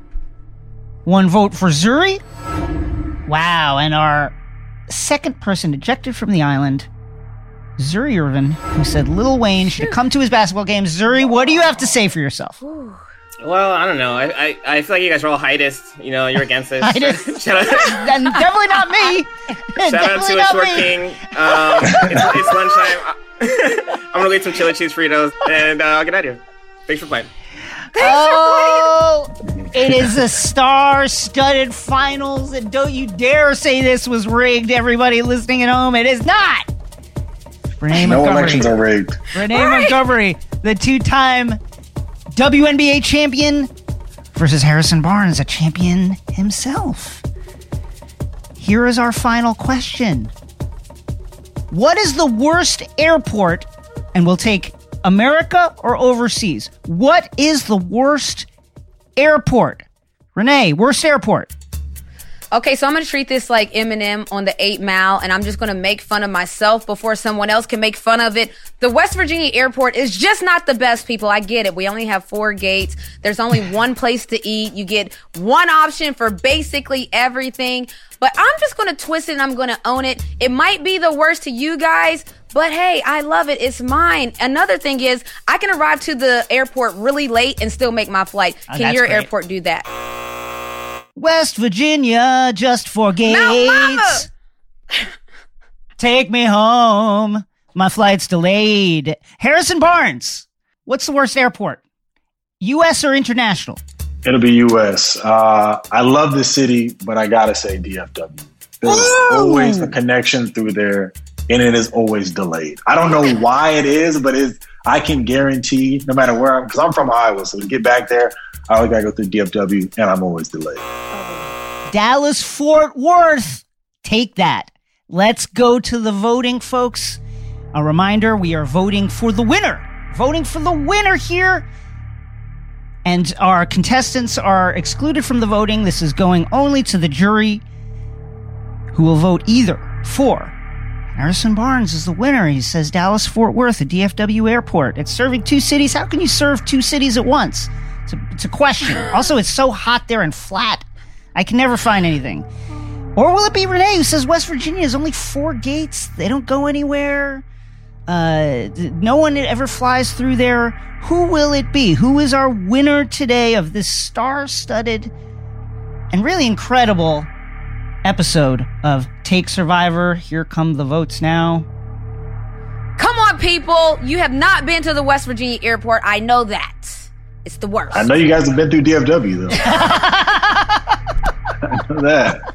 Speaker 2: One vote for Zuri. Wow. And our second person ejected from the island, Zuri Irvin, who said Lil Wayne should come to his basketball games. Zuri, what do you have to say for yourself?
Speaker 8: Well, I don't know. I, I, I feel like you guys are all heightists. You know, you're against this.
Speaker 2: Shout out. And definitely not me.
Speaker 8: Shout out to a short me. king. Um, it's, it's lunchtime. I'm gonna go eat some chili cheese Fritos, and uh, I'll get out of here. Thanks for playing.
Speaker 2: Oh, it is a star-studded finals, and don't you dare say this was rigged, everybody listening at home. It is not. Renee
Speaker 5: no
Speaker 2: Montgomery.
Speaker 5: elections are rigged.
Speaker 2: Renee right. Montgomery, the two-time W N B A champion, versus Harrison Barnes, a champion himself. Here is our final question. What is the worst airport, and we'll take America or overseas? What is the worst airport? Renee, worst airport.
Speaker 3: Okay, so I'm going to treat this like Eminem on the eight mile, and I'm just going to make fun of myself before someone else can make fun of it. The West Virginia airport is just not the best, people. I get it. We only have four gates. There's only one place to eat. You get one option for basically everything. But I'm just going to twist it and I'm going to own it. It might be the worst to you guys, but hey, I love it. It's mine. Another thing is I can arrive to the airport really late and still make my flight.
Speaker 2: Oh,
Speaker 3: can your
Speaker 2: great.
Speaker 3: airport do that?
Speaker 2: West Virginia, just for gates. Take me home. My flight's delayed. Harrison Barnes, what's the worst airport? U S or international?
Speaker 5: It'll be U S. Uh, I love the city, but I gotta say D F W. There's Ooh. always a connection through there, and it is always delayed. I don't know why it is, but it's, I can guarantee, no matter where I'm, because I'm from Iowa, so to get back there, I always gotta go through D F W, and I'm always delayed.
Speaker 2: Dallas Fort Worth. Take that. Let's go to the voting, folks. A reminder, we are voting for the winner. Voting for the winner here. And our contestants are excluded from the voting. This is going only to the jury, who will vote either for Harrison Barnes is the winner. He says Dallas Fort Worth, a D F W airport. It's serving two cities. How can you serve two cities at once? It's a, it's a question. Also, it's so hot there and flat. I can never find anything. Or will it be Renee, who says West Virginia has only four gates? They don't go anywhere. Uh, no one ever flies through there. Who will it be? Who is our winner today of this star-studded and really incredible episode of Take Survivor? Here come the votes now.
Speaker 3: Come on, people. You have not been to the West Virginia airport. I know that. It's the worst.
Speaker 5: I know you guys have been through D F W, though. I know that.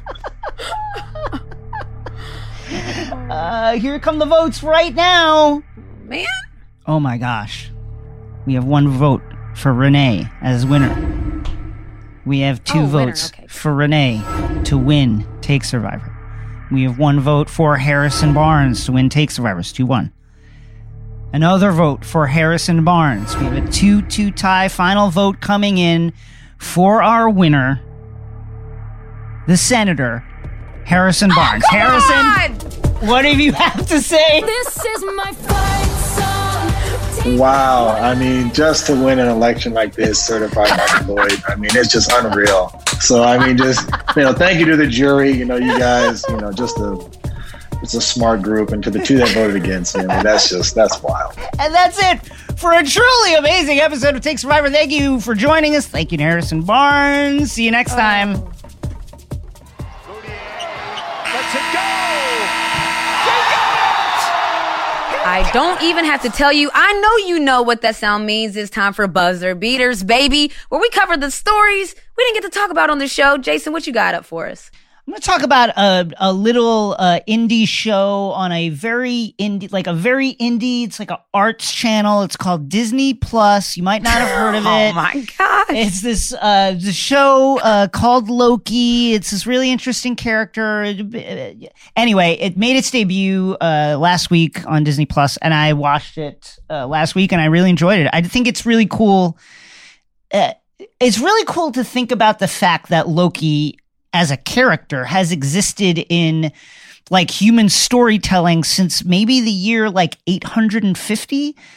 Speaker 2: Uh, here come the votes right now.
Speaker 3: Man.
Speaker 2: Oh my gosh. We have one vote for Renee as winner. We have two
Speaker 3: oh,
Speaker 2: votes
Speaker 3: okay.
Speaker 2: for Renee to win Take Survivor. We have one vote for Harrison Barnes to win Take Survivor. It's two one. Another vote for Harrison Barnes. We have a two two tie. Final vote coming in for our winner, the Senator, Harrison Barnes.
Speaker 3: Oh, come
Speaker 2: Harrison,
Speaker 3: on!
Speaker 2: what do you have to say?
Speaker 9: This is my fight song. Take
Speaker 5: Wow. I mean, just to win an election like this, certified by Lloyd, I mean, it's just unreal. So, I mean, just, you know, thank you to the jury. You know, you guys, you know, just a, it's a smart group. And to the two that voted against me, I mean, that's just, that's wild.
Speaker 2: And that's it for a truly amazing episode of Take Survivor. Thank you for joining us. Thank you to Harrison Barnes. See you next time.
Speaker 9: Let's it go!
Speaker 3: I don't even have to tell you. I know you know what that sound means. It's time for Buzzer Beaters, baby, where we cover the stories we didn't get to talk about on the show. Jason, what you got up for us?
Speaker 2: I'm going to talk about a, a little uh, indie show on a very indie, like a very indie, it's like an arts channel. It's called Disney Plus. You might not have heard of it.
Speaker 3: Oh my gosh.
Speaker 2: It's this uh, the show uh, called Loki. It's this really interesting character. Anyway, it made its debut uh, last week on Disney Plus, and I watched it uh, last week, and I really enjoyed it. I think it's really cool. Uh, it's really cool to think about the fact that Loki as a character has existed in like human storytelling since maybe the year like eight hundred fifty.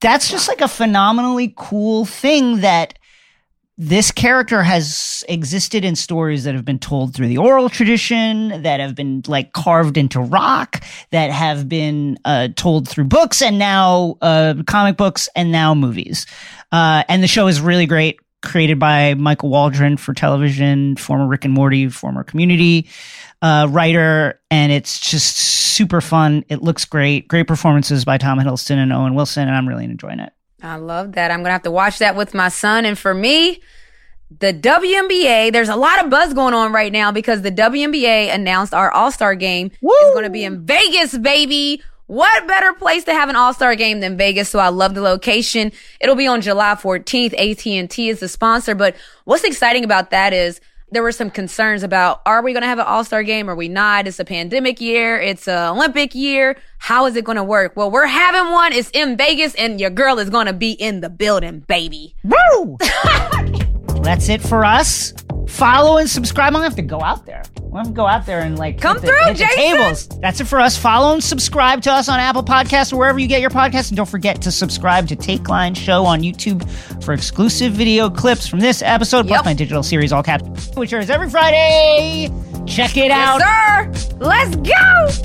Speaker 2: that's just like a phenomenally cool thing that this character has existed in stories that have been told through the oral tradition, that have been like carved into rock, that have been uh, told through books and now uh, comic books and now movies. Uh, and the show is really great, created by Michael Waldron for television, former Rick and Morty, former Community uh, writer. And it's just super fun. It looks great. Great performances by Tom Hiddleston and Owen Wilson. And I'm really enjoying it.
Speaker 3: I love that. I'm going to have to watch that with my son. And for me, the W N B A, there's a lot of buzz going on right now because the W N B A announced our All-Star game Woo! is going to be in Vegas, baby. What better place to have an All-Star game than Vegas? So I love the location. It'll be on July fourteenth. A T and T is the sponsor. But what's exciting about that is there were some concerns about, are we going to have an All-Star game? Are we not? It's a pandemic year. It's an Olympic year. How is it going to work? Well, we're having one. It's in Vegas, and your girl is going to be in the building, baby.
Speaker 2: Woo! That's it for us. Follow and subscribe. I'm going to have to go out there. I'm going to go out there and like
Speaker 3: come
Speaker 2: hit
Speaker 3: through,
Speaker 2: the, hit the
Speaker 3: Jason.
Speaker 2: tables. That's it for us. Follow and subscribe to us on Apple Podcasts or wherever you get your podcasts. And don't forget to subscribe to Take Line Show on YouTube for exclusive video clips from this episode,
Speaker 3: Yep.
Speaker 2: plus my digital series, All Caps, which airs every Friday. Check it out.
Speaker 3: Yes, sir. Let's go.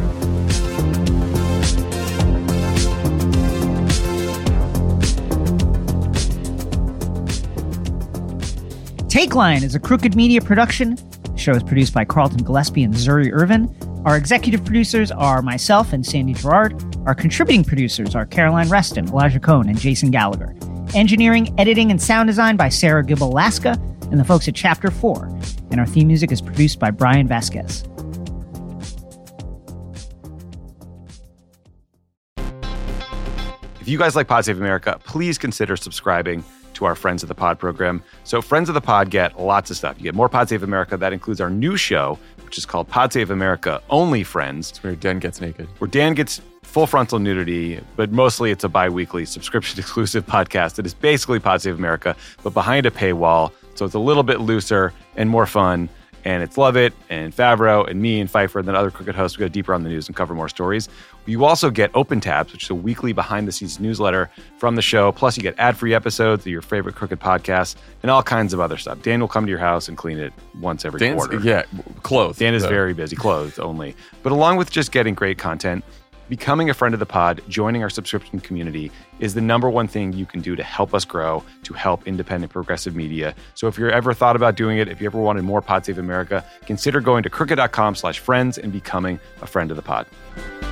Speaker 2: Take Line is a Crooked Media production. The show is produced by Carlton Gillespie and Zuri Irvin. Our executive producers are myself and Sandy Gerard. Our contributing producers are Caroline Reston, Elijah Cohn, and Jason Gallagher. Engineering, editing, and sound design by Sarah Gibble-Laska and the folks at Chapter four. And our theme music is produced by Brian Vasquez.
Speaker 10: If you guys like Pod Save America, please consider subscribing to our Friends of the Pod program. So Friends of the Pod get lots of stuff. You get more Pod Save America. That includes our new show, which is called Pod Save America Only Friends.
Speaker 11: It's where Dan gets naked.
Speaker 10: Where Dan gets full frontal nudity, but mostly it's a bi-weekly subscription-exclusive podcast that is basically Pod Save America, but behind a paywall. So it's a little bit looser and more fun. And it's Lovett and Favreau and me and Pfeiffer and then other Crooked hosts. We go deeper on the news and cover more stories. You also get Open Tabs, which is a weekly behind-the-scenes newsletter from the show. Plus, you get ad-free episodes of your favorite Crooked podcasts and all kinds of other stuff. Dan will come to your house and clean it once every
Speaker 11: Dan's,
Speaker 10: quarter.
Speaker 11: Yeah, clothes.
Speaker 10: Dan is
Speaker 11: so.
Speaker 10: very busy, clothes only. But along with just getting great content, becoming a friend of the pod, joining our subscription community is the number one thing you can do to help us grow, to help independent progressive media. So if you're ever thought about doing it, if you ever wanted more Pod Save America, consider going to crooked.com slash friends and becoming a friend of the pod.